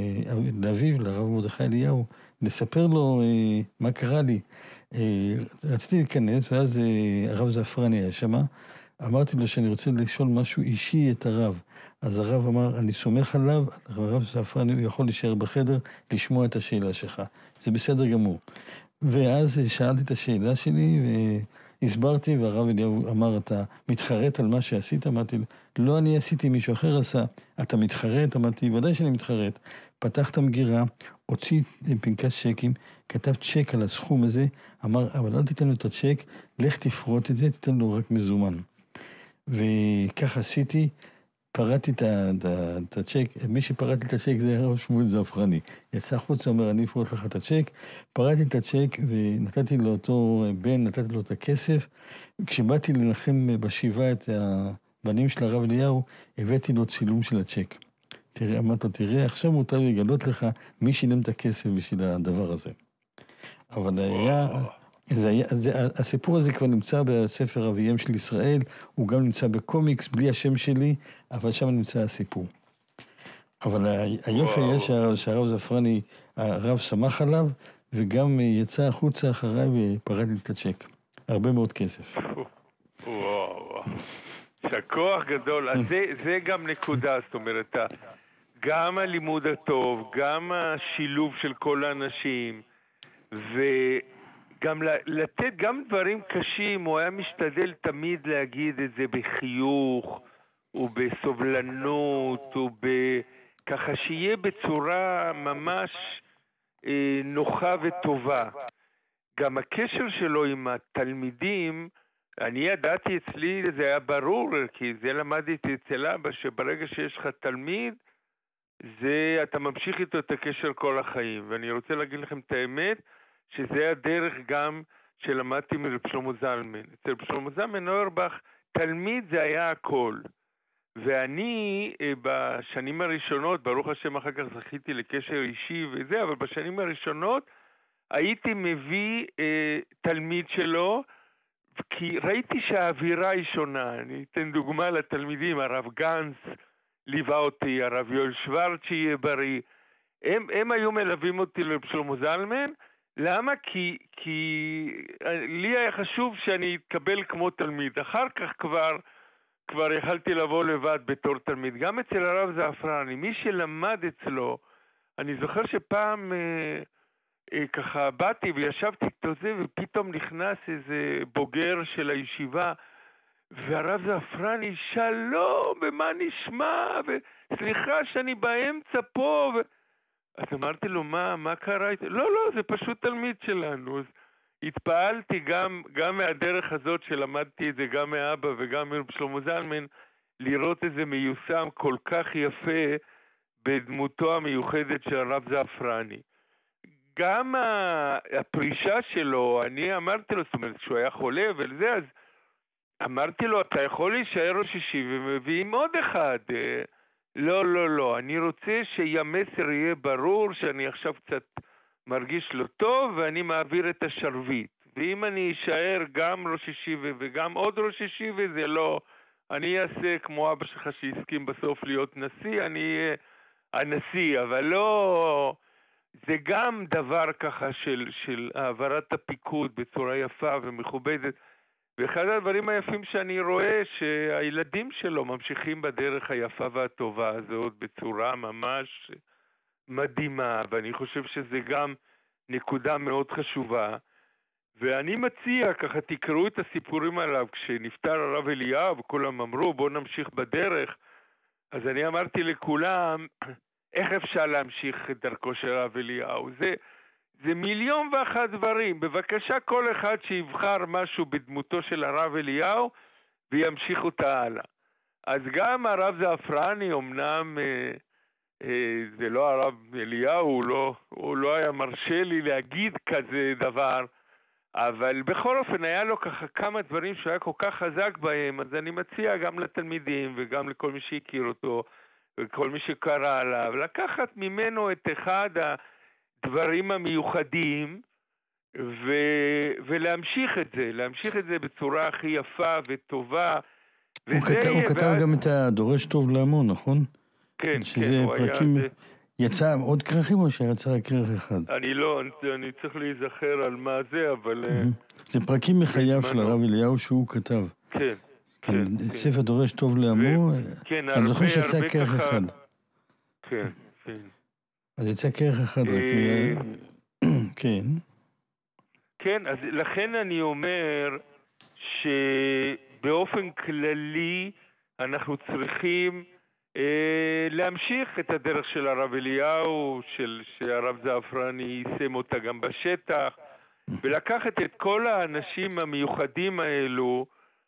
לאביו, לרב מרדכי אליהו, לספר לו אה, מה קרה לי. אה, רציתי להיכנס, ואז אה, הרב זעפרני היה שמה, אמרתי לו שאני רוצה לשאול משהו אישי את הרב. אז הרב אמר, אני סומך עליו, הרב זעפרני הוא יכול להישאר בחדר, לשמוע את השאלה שלך. זה בסדר גמור. ואז שאלתי את השאלה שלי, והסברתי, והרב אליהו אמר, אתה מתחרט על מה שעשית? אמרתי, לא אני עשיתי, מישהו אחר עשה. אתה מתחרט? אמרתי, ודאי שאני מתחרט. פתח את המגירה, הוציא פנקס צ'קים, כתב צ'ק על הסכום הזה, אמר, אבל אל תיתן לו את הצ'ק, לך תפרוט את זה, תיתן לו רק מזומן. וכך עשיתי, פרטתי את, את, את הצ'ק, מי שפרטתי את הצ'ק זה הרב שמואל זעפרני. יצא חוץ, אומר, אני אפרוט לך את הצ'ק, פרטתי את הצ'ק ונתתי לו אותו בן, נתתי לו את הכסף. כשבאתי לנחם בשבעה את הבנים של הרב אליהו, הבאתי לו צילום של הצ'ק. תראה, אמרת לו, תראה, עכשיו מותר לגלות לך מי שילם את הכסף בשביל הדבר הזה. אבל היה, זה היה, זה, הסיפור הזה כבר נמצא בספר אביהם של ישראל, הוא גם נמצא בקומיקס, בלי השם שלי, אבל שם נמצא הסיפור. אבל היופי היה שה, שהרב זעפרני, הרב שמח עליו, וגם יצא החוצה אחריי ופרט לי את הצ'ק. הרבה מאוד כסף. וואו, שכוח גדול. אז זה, זה גם נקודה, זאת אומרת, גם הלימוד הטוב, גם השילוב של כל האנשים, וגם לתת גם דברים קשים, הוא היה משתדל תמיד להגיד את זה בחיוך, ובסובלנות, וככה שיהיה בצורה ממש אה, נוחה וטובה. גם הקשר שלו עם התלמידים, אני ידעתי אצלי, זה היה ברור, כי זה למדתי אצל אבא, שברגע שיש לך תלמיד, זה, אתה ממשיך איתו את הקשר כל החיים. ואני רוצה להגיד לכם את האמת, שזה הדרך גם שלמדתי מרב שלמה זלמן. אצל רב שלמה זלמן אוירבך, תלמיד זה היה הכל. ואני בשנים הראשונות, ברוך השם אחר כך זכיתי לקשר אישי וזה, אבל בשנים הראשונות הייתי מביא אה, תלמיד שלו, כי ראיתי שהאווירה היא שונה. אני אתן דוגמה לתלמידים, הרב גנץ ליווה אותי, הרב יואל שוורץ שיהיה בריא. הם, הם היו מלווים אותי לרב שלמה זלמן. למה? כי, כי לי היה חשוב שאני אתקבל כמו תלמיד. אחר כך כבר, כבר יכלתי לבוא לבד בתור תלמיד. גם אצל הרב זעפרני, מי שלמד אצלו, אני זוכר שפעם אה, אה, ככה באתי וישבתי איתו זה, ופתאום נכנס איזה בוגר של הישיבה, והרב זעפרני, שלום, ומה נשמע? וסליחה שאני באמצע פה. ו... אז אמרתי לו, מה, מה קרה? לא, לא, זה פשוט תלמיד שלנו. אז התפעלתי גם, גם מהדרך הזאת שלמדתי את זה, גם מאבא וגם מרב שלמה זלמן, לראות איזה מיושם כל כך יפה בדמותו המיוחדת של הרב זעפרני. גם הפרישה שלו, אני אמרתי לו, זאת אומרת, שהוא היה חולה ולזה, אז אמרתי לו, אתה יכול להישאר ראש אישי ומביאים עוד אחד. לא, לא, לא, אני רוצה שהמסר יהיה ברור שאני עכשיו קצת מרגיש לא טוב ואני מעביר את השרביט. ואם אני אשאר גם ראש אישי וגם עוד ראש אישי וזה לא, אני אעשה כמו אבא שלך שהסכים בסוף להיות נשיא, אני אהיה הנשיא, אבל לא, זה גם דבר ככה של, של העברת הפיקוד בצורה יפה ומכובדת. ואחד הדברים היפים שאני רואה שהילדים שלו ממשיכים בדרך היפה והטובה הזאת בצורה ממש מדהימה, ואני חושב שזה גם נקודה מאוד חשובה. ואני מציע, ככה תקראו את הסיפורים עליו, כשנפטר הרב אליהו וכולם אמרו בוא נמשיך בדרך, אז אני אמרתי לכולם, איך אפשר להמשיך את דרכו של הרב אליהו? זה... זה מיליון ואחת דברים. בבקשה כל אחד שיבחר משהו בדמותו של הרב אליהו וימשיך אותה הלאה. אז גם הרב זעפרני, אמנם אה, אה, זה לא הרב אליהו, הוא לא, הוא לא היה מרשה לי להגיד כזה דבר, אבל בכל אופן היה לו ככה כמה דברים שהוא היה כל כך חזק בהם, אז אני מציע גם לתלמידים וגם לכל מי שהכיר אותו וכל מי שקרא עליו, לקחת ממנו את אחד ה... דברים המיוחדים ו... ולהמשיך את זה, להמשיך את זה בצורה הכי יפה וטובה. הוא, כת... הוא כתב ואז... גם את הדורש טוב להמון, נכון? כן, שזה כן. פרקים... היה... יצא עוד כרכים או שיצא רק כרך אחד? אני לא, אני, אני צריך להיזכר על מה זה, אבל... Mm-hmm. זה פרקים מחייו של הרב אליהו שהוא כתב. כן. כן, כן. ספר דורש טוב להמון, ו... כן, אני זוכר שיצא כרך ככה... אחד. כן, כן. אז יצא כרך אחד רק... כן. כן, אז לכן אני אומר שבאופן כללי אנחנו צריכים להמשיך את הדרך של הרב אליהו, של שהרב זעפרני יישם אותה גם בשטח, ולקחת את כל האנשים המיוחדים האלו,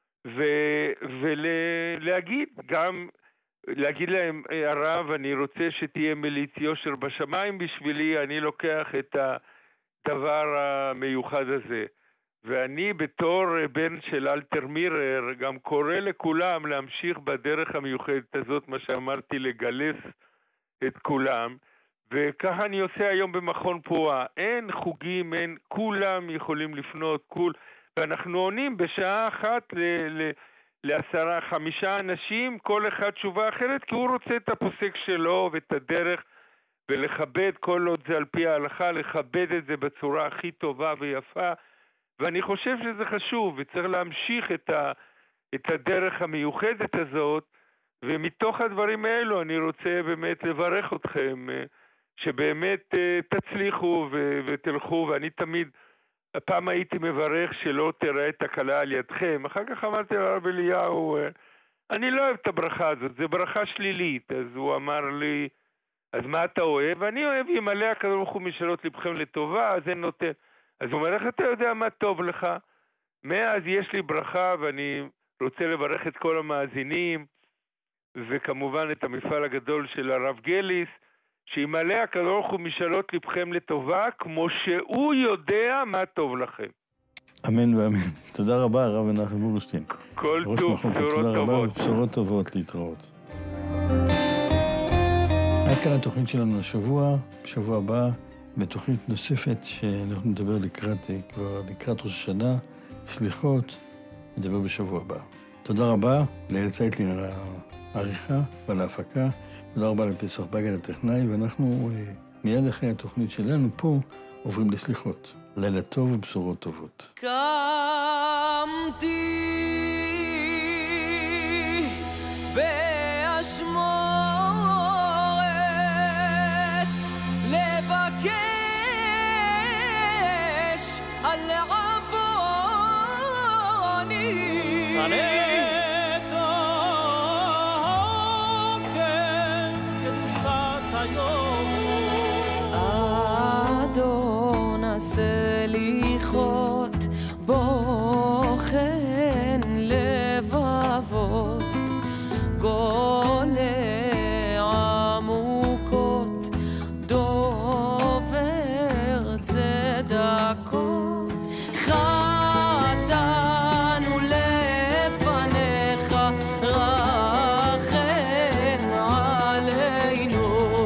ולהגיד גם, להגיד להם, הרב, אני רוצה שתהיה מליץ יושר בשמיים בשבילי, אני לוקח את הדבר המיוחד הזה. ואני בתור בן של אלתר מירר גם קורא לכולם להמשיך בדרך המיוחדת הזאת, מה שאמרתי, לגלס את כולם, וככה אני עושה היום במכון פועה. אין חוגים, אין, כולם יכולים לפנות, כול, ואנחנו עונים בשעה אחת ל- ל- לעשרה, חמישה אנשים, כל אחד תשובה אחרת, כי הוא רוצה את הפוסק שלו ואת הדרך, ולכבד כל עוד זה על פי ההלכה, לכבד את זה בצורה הכי טובה ויפה, ואני חושב שזה חשוב, וצריך להמשיך את, ה, את הדרך המיוחדת הזאת, ומתוך הדברים האלו אני רוצה באמת לברך אתכם, שבאמת תצליחו ו, ותלכו, ואני תמיד, הפעם הייתי מברך שלא תראה תקלה על ידכם, אחר כך אמרתי לרב אליהו, אני לא אוהב את הברכה הזאת, זו ברכה שלילית, אז הוא אמר לי, אז מה אתה אוהב? ואני אוהב ימלא הקדוש ברוך הוא משאלות לבכם לטובה, אז אין נותן. אז הוא אומר, איך אתה יודע מה טוב לך? מאז יש לי ברכה, ואני רוצה לברך את כל המאזינים, וכמובן את המפעל הגדול של הרב גליס, שימלא הקדוש ברוך הוא משאלות לבכם לטובה, כמו שהוא יודע מה טוב לכם. אמן ואמן. תודה רבה, הרב מנחם בורשטיין. כל טוב, בשורות תודה טובות. רבה, בשורות טובות להתראות. עד כאן התוכנית שלנו לשבוע, בשבוע הבא, בתוכנית נוספת שאנחנו נדבר לקראת, כבר לקראת ראש השנה, סליחות, נדבר בשבוע הבא. תודה רבה לאל צייטלין על העריכה ועל ההפקה, תודה רבה לפסח בגד הטכנאי, ואנחנו מיד אחרי התוכנית שלנו פה עוברים לסליחות. לילה טוב ובשורות טובות. קמתי באשמורת לבקש על עווני אדון הסליחות בוחן לבבות גולה עמוקות דובר צדקות חטאנו לפניך רחם עלינו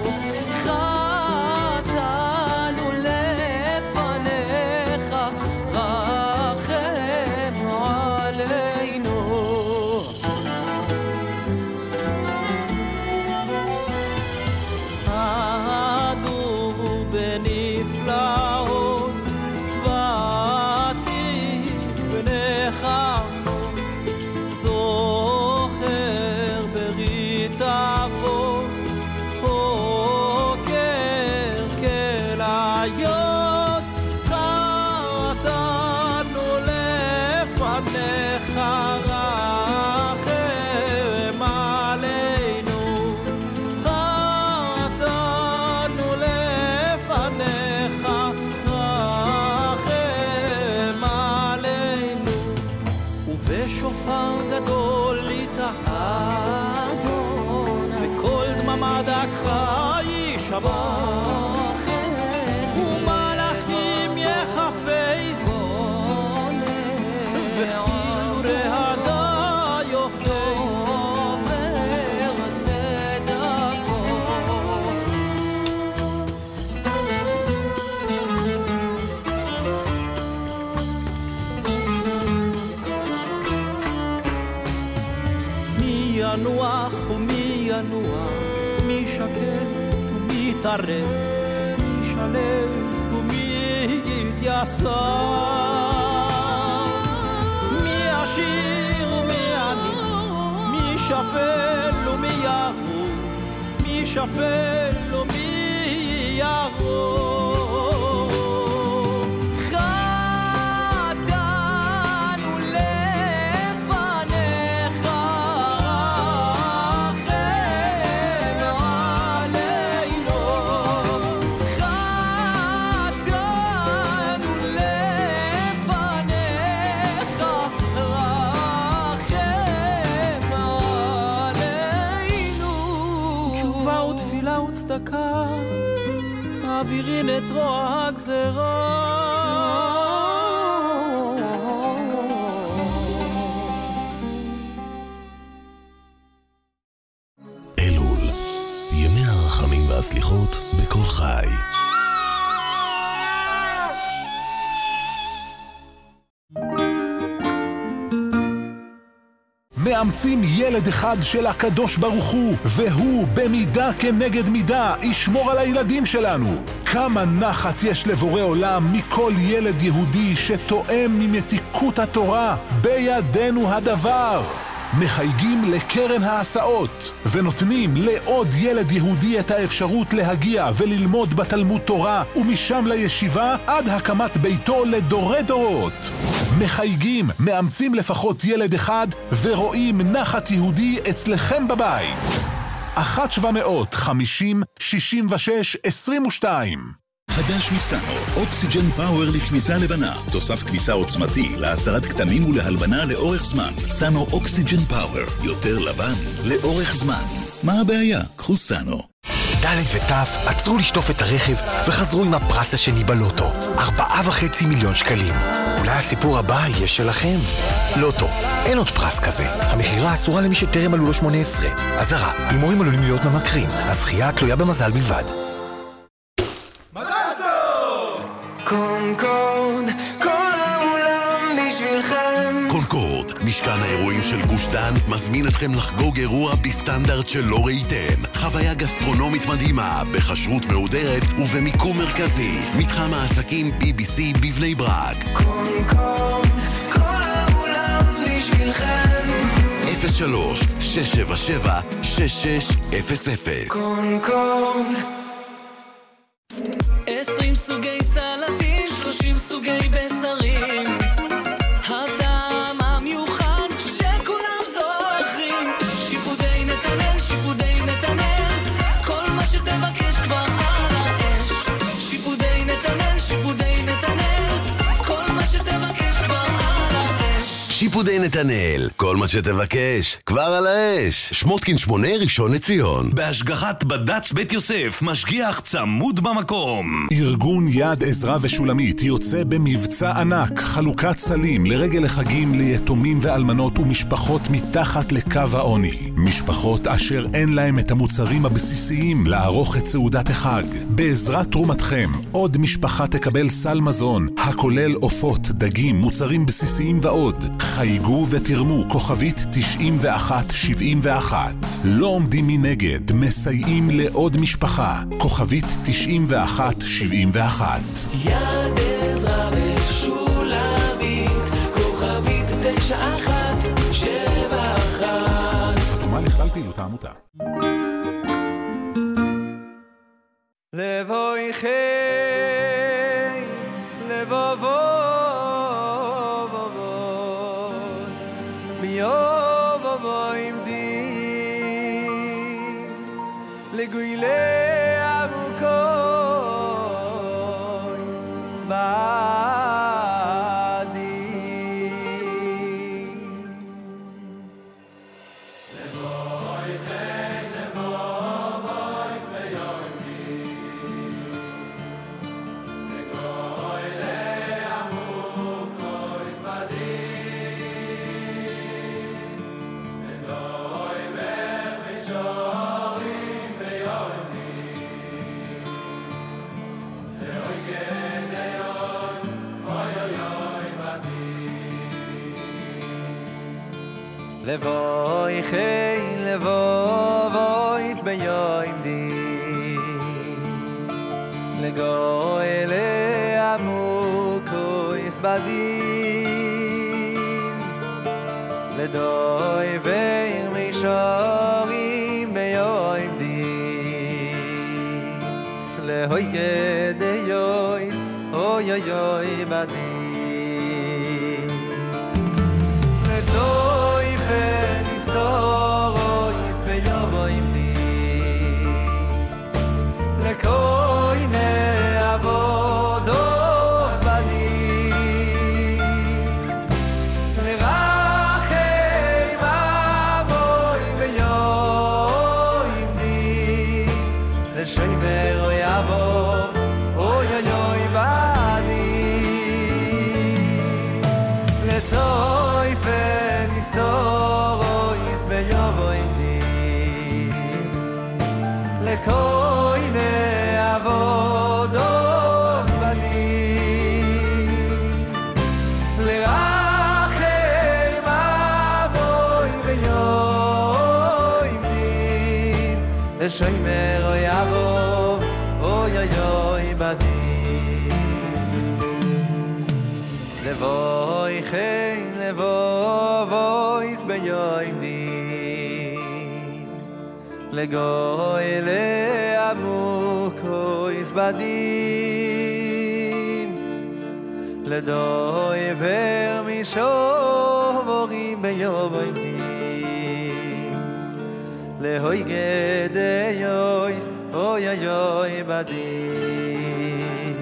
חטאנו לפניך רחם עלינו אדור בנפלאות ותיק בנחמות זוכר ברית אבות חוקר כליות חטאנו לפניך רחם עלינו חטאנו לפניך רחם עלינו ובשופר גדול יתהה וכל דממה דקה יישמע ומלאכים יחפצו וחילו רעדה יוחזו עובר צדקות מי ינוח ומי ינוח מי שקט ומי יתערב מי שלם ומי יתייסר מי עשיר ומי עני מי שפל ומי ירוד מי שפל ומי ירוד חטאנו לפניך רחם צדקה, מעבירין את רוע הגזרה. אלול, ימי הרחמים והסליחות בכל חי. מאמצים ילד אחד של הקדוש ברוך הוא, והוא במידה כנגד מידה ישמור על הילדים שלנו. כמה נחת יש לבורא עולם מכל ילד יהודי שתואם ממתיקות התורה, בידינו הדבר. מחייגים לקרן ההסעות ונותנים לעוד ילד יהודי את האפשרות להגיע וללמוד בתלמוד תורה ומשם לישיבה עד הקמת ביתו לדורי דורות. מחייגים, מאמצים לפחות ילד אחד ורואים נחת יהודי אצלכם בבית. אחת שבע מאות חמישים שישים ושש עשרים ושתיים. חדש מסאנו, אוקסיג'ן פאוור לכביסה לבנה. תוסף כביסה עוצמתי להסרת כתמים ולהלבנה לאורך זמן. סאנו אוקסיג'ן פאוור, יותר לבן לאורך זמן. מה הבעיה? קחו סאנו. ד' וטף עצרו לשטוף את הרכב וחזרו עם הפרס השני בלוטו. ארבעה וחצי מיליון שקלים. אולי הסיפור הבא יהיה שלכם? לוטו, אין עוד פרס כזה. המחירה אסורה למי שטרם מלאו לו שמונה עשרה. אזהרה, הימורים עלולים להיות ממכרים. הזכייה תלויה במזל בלבד. קונקורד, כל העולם בשבילכם. קונקורד, משכן האירועים של גוש דן, מזמין אתכם לחגוג אירוע בסטנדרט שלא ראיתם. חוויה גסטרונומית מדהימה, בחשרות מהודרת ובמיקום מרכזי. מתחם העסקים בי בי סי בבני ברק. קונקורד, כל העולם בשבילכם. אפס שלוש שש שבע שבע שש שש אפס אפס. קונקורד. עשרים סוגי סלטים, שלושים סוגי בשרים, הטעם המיוחד שכולם זוכרים. שיפודי נתנאל, שיפודי נתנאל, כל מה שתבקש כבר על האש. שיפודי נתנאל, שיפודי נתנאל, כל מה שתבקש כבר על האש. שיפודי נתנאל, כל מה שתבקש כבר על האש. שמותקין שמונה, ראשון לציון, בהשגחת בד"ץ בית יוסף, משגיח צמוד במקום. ארגון יד עזרא ושולמית יוצא במבצע ענק, חלוקת סלים לרגל החגים ליתומים ואלמנות ומשפחות מתחת לקו העוני. משפחות אשר אין להם את המוצרים הבסיסיים לערוך את סעודת החג. בעזרת תרומתכם, עוד משפחה תקבל סל מזון, הכולל עופות, דגים, מוצרים בסיסיים ועוד. חייגו ותרמו כוכבית תשעים ואחת שבעים ואחת. לא עומדים מנגד, מסייעים לעוד משפחה. כוכבית תשעים ואחת שבעים ואחת. יד עזרא ושולמית, כוכבית תשע אחת שבע אחת. חתומה לכלל פעילות העמותה. לבואי חי, לבוא לגוילי עמוקויס בעדי. לבואי חי, לבואיס ויומי, לגוילי עמוקויס בעדי. לדוי במישורים ביומי, לאוי גדרוס, אוי אוי אוי בדי. לבואי חי, לבואיס ביומי, לגוילי עמוקויס בדי. לדוי ומישורים ביום דין, להוי גדיוס אוי אוי אוי בדין. לצוי פניסטורויס ביום דין, לקוי נעבודו shame עם דין לכויני עבודות בנים לרחם אבוי ויום דין לשוימר אוי אבוב אוי אוי אוי בדין לבוי חן לבוי ביום דין לגוי לעמוקויס בדין לדוי ורמישורים ביום דין להוי גדיויס אוי אוי אוי בדין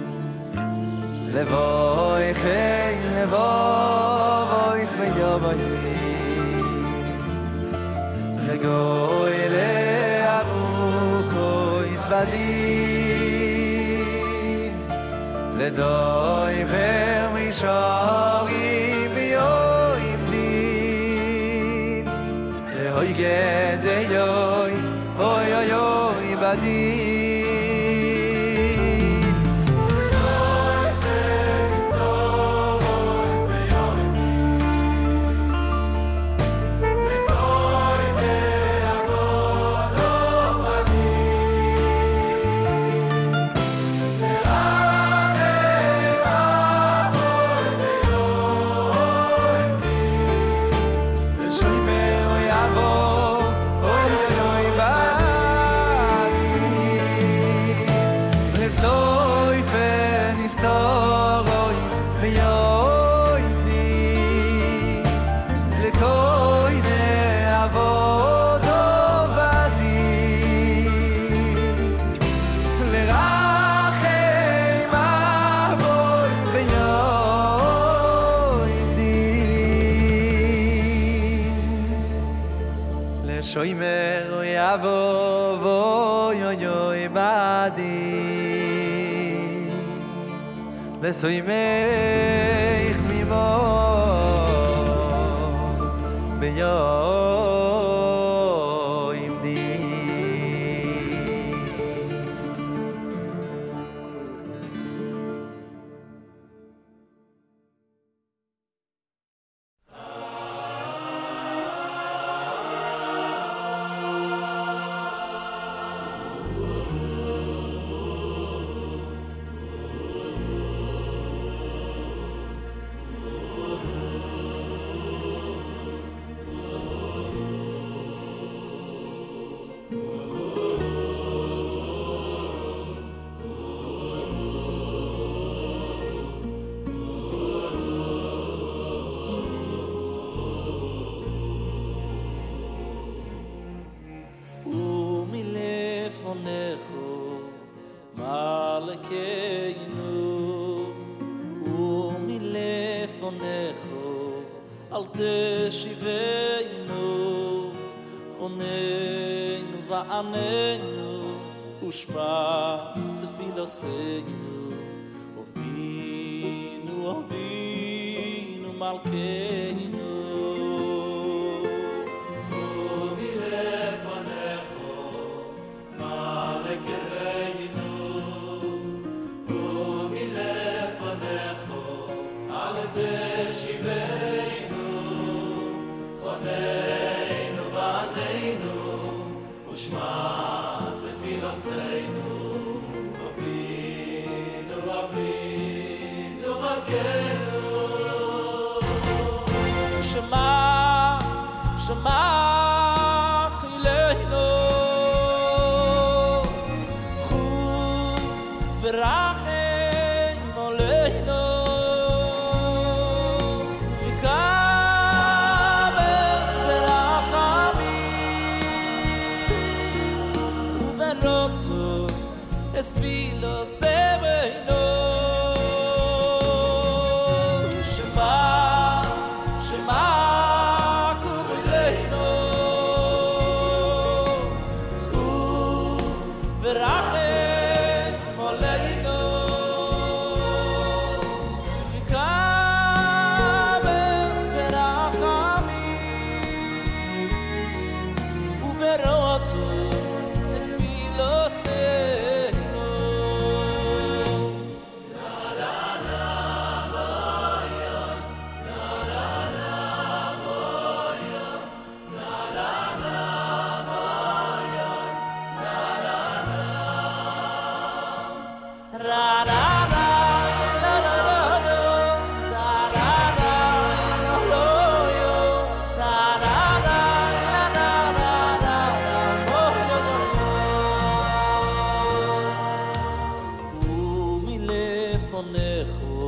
לבוי חן לבויס ביום דין לגוי לעמוקויס בדין לדוי ורמישורים ביום דין להוי גדיויס אוי אוי אוי בדין שוימר יבוא ואוי אוי אוי בדין לסוימך תמימו ביום דין אל תשיבנו חוננו ועננו ושמע תפילותינו אבינו אבינו מלכנו קומי לפניך מלכנו קומי לפניך אל תשיבנו חוננו ועננו ושמע תפילותינו אבינו אבינו מלכנו שמע שמע קילנו חוץ ורחם עלינו es tfilo sebeino shema shema kuleino khuf verachet moleino vikaben berachamim ורוצו es tfiloseno la la la boya la la la boya la la la boya la la la ra ra ra la la la ta ra ra la lo yo ta ra ra la ra ra ra ra oh yo yo u mi lefonecho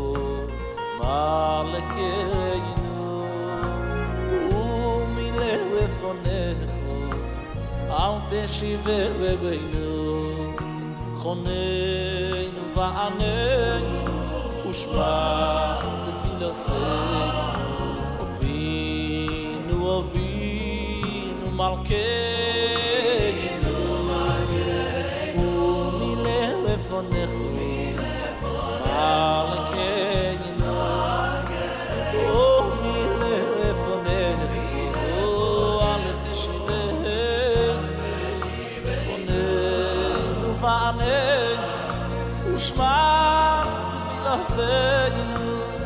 malkeinu u mi lefonecho al teshive beinu khoneinu va'aneinu ushma se filoseinu ovinu ovinu malkeinu umi lefonecho malkeinu umi lefonecho al teshiveinu khoneinu va'aneinu ushma se filoseinu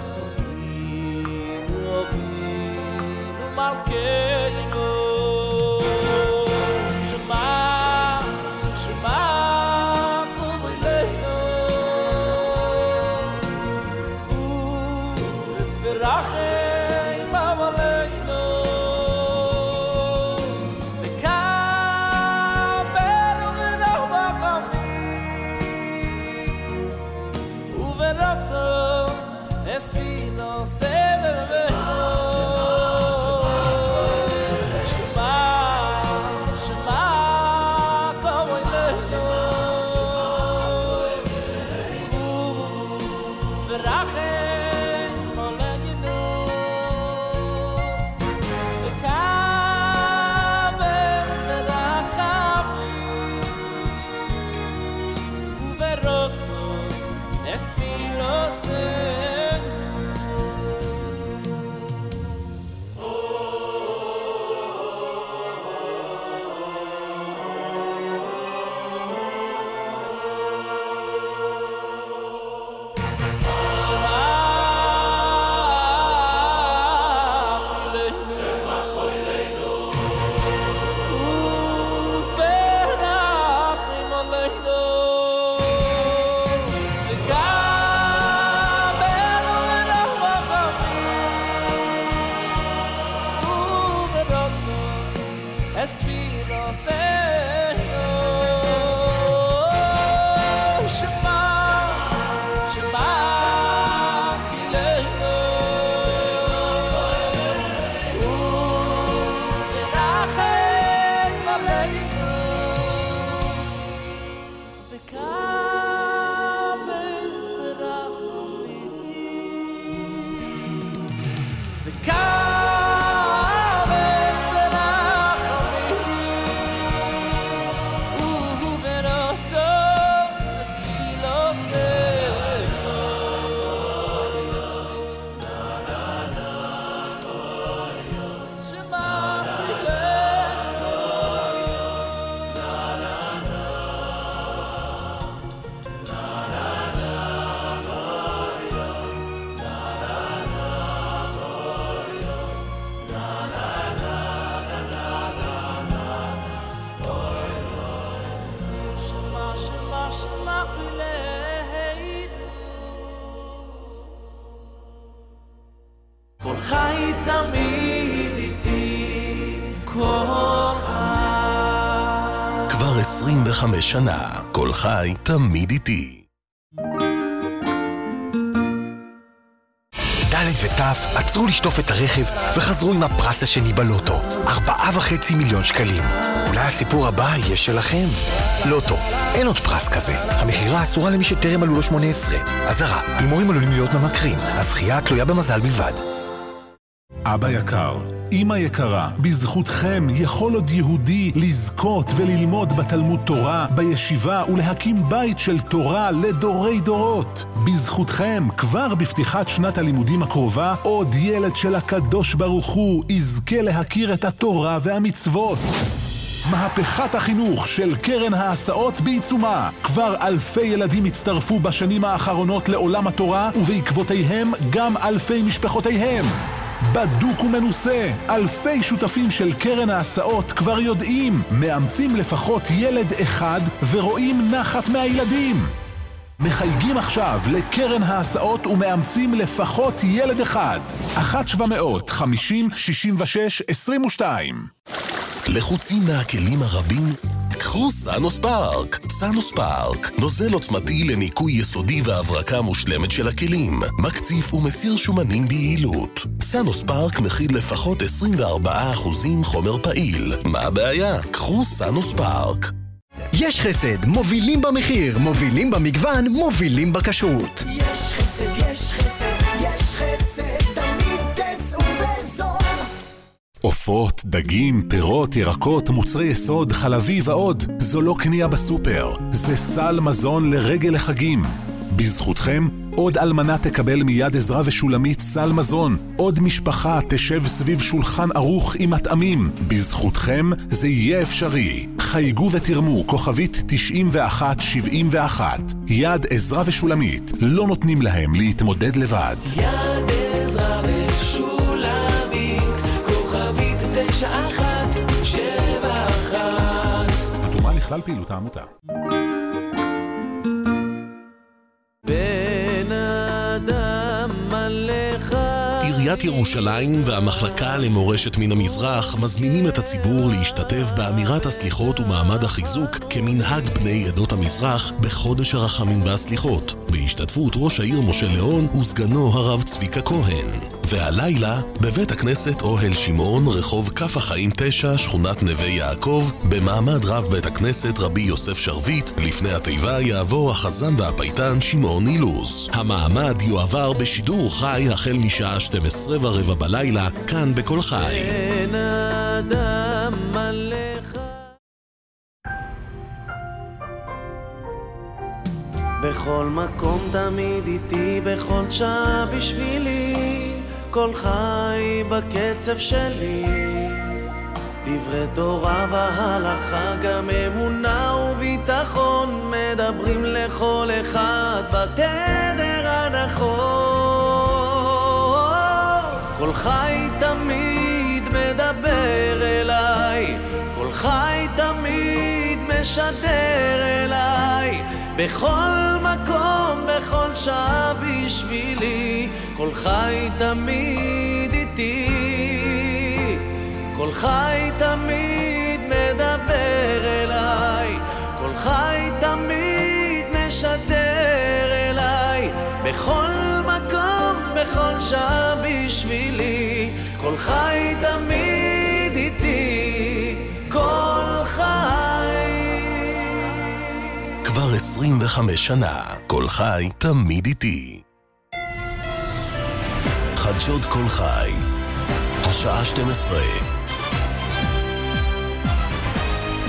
ovinu ovinu malkeinu shema shema kuleinu khuf verachem avaleinu vekabelu v'nachmachami uveratzo es filoseinu shema shema koleinu verachem avaleinu vekabel verachami uverotzo es filoseinu es filoseinu shema shema kileinu uzverachem avaleinu vekabel verachami vekabel verachami uverotzo es filoseinu shema kileinu shema shema shema kileinu כל חי תמיד איתי כל חי כבר עשרים וחמש שנה, כל חי תמיד איתי. ד' ות' עצרו לשטוף את הרכב וחזרו עם הפרס השני בלוטו. ארבעה וחצי מיליון שקלים. אולי הסיפור הבא יהיה שלכם. לוטו, אין עוד פרס כזה. המחירה אסורה למי שטרם מלאו לו שמונה עשרה. אזהרה, הימורים עלולים להיות ממכרים. הזכייה תלויה במזל בלבד. אבא יקר, אמא יקרה, בזכותכם יכול עוד יהודי לזכות וללמוד בתלמוד תורה, בישיבה ולהקים בית של תורה לדורי דורות. בזכותכם, כבר בפתיחת שנת הלימודים הקרובה, עוד ילד של הקדוש ברוך הוא יזכה להכיר את התורה והמצוות. מהפכת החינוך של קרן ההסעות בעיצומה. כבר אלפי ילדים הצטרפו בשנים האחרונות לעולם התורה, ובעקבותיהם גם אלפי משפחותיהם. בדוק ומנוסה, אלפי שותפים של קרן ההסעות כבר יודעים, מאמצים לפחות ילד אחד ורואים נחת מהילדים. מחייגים עכשיו לקרן ההסעות ומאמצים לפחות ילד אחד. אחת שבע מאות חמישים שישים ושש עשרים ושתיים. לחוצים מהכלים הרבים? קחו סאנוס פארק. סאנוס פארק, נוזל עוצמתי לניקוי יסודי והברקה מושלמת של הכלים, מקציף ומסיר שומנים ביעילות. סאנוס פארק מכיל לפחות עשרים וארבעה אחוז חומר פעיל. מה הבעיה? קחו סאנוס פארק. יש חסד, מובילים במחיר, מובילים במגוון, מובילים בכשרות. יש חסד, יש חסד, יש חסד, תמיד תצאו בזול. עופות, דגים, פירות, ירקות, מוצרי יסוד, חלבי ועוד. זו לא קנייה בסופר, זה סל מזון לרגל החגים. בזכותכם, עוד אלמנה תקבל מיד עזרה ושולמית סל מזון. עוד משפחה תשב סביב שולחן ערוך עם מטעמים. בזכותכם זה יהיה אפשרי. חייגו ותרמו כוכבית תשעים ואחת שבעים ואחת. יד עזרה ושולמית, לא נותנים להם להתמודד לבד. יד עזרה ושולמית, כוכבית תשע אחת שבע אחת. התרומה לכלל פעילות העמותה. בן אדם עליך. עיריית ירושלים והמחלקה למורשת מן המזרח מזמינים את הציבור להשתתף באמירת הסליחות ומעמד החיזוק כמנהג בני עדות המזרח בחודש הרחמים והסליחות, בהשתתפות ראש העיר משה ליאון וסגנו הרב צביקה כהן. והלילה בבית הכנסת אוהל שמעון, רחוב כף החיים תשע, שכונת נווה יעקב, במעמד רב בית הכנסת רבי יוסף שרביט, לפני התיבה יעבור החזן והפייטן שמעון אילוז. המעמד יועבר בשידור חי החל משעה שתים עשרה ורבע בלילה, כאן בכל חי. בן אדם עליך. בכל מקום תמיד איתי, בכל שעה בשבילי, כל חי בקצב שלי. דברי תורה והלכה, גם אמונה וביטחון, מדברים לכל אחד בתדר הנכון. כל חי תמיד מדבר אליי, כל חי תמיד משדר אליי, בכל מקום, בכל שעה בשבילי, כל חי תמיד איתי, כל חי תמיד מדבר אליי, כל חי תמיד משדר אליי, בכל מקום, בכל שעה בשבילי, כל חי תמיד איתי, כל חי. כבר עשרים וחמש שנה, כל חי תמיד איתי. חדשות כל חי, השעה שתים עשרה.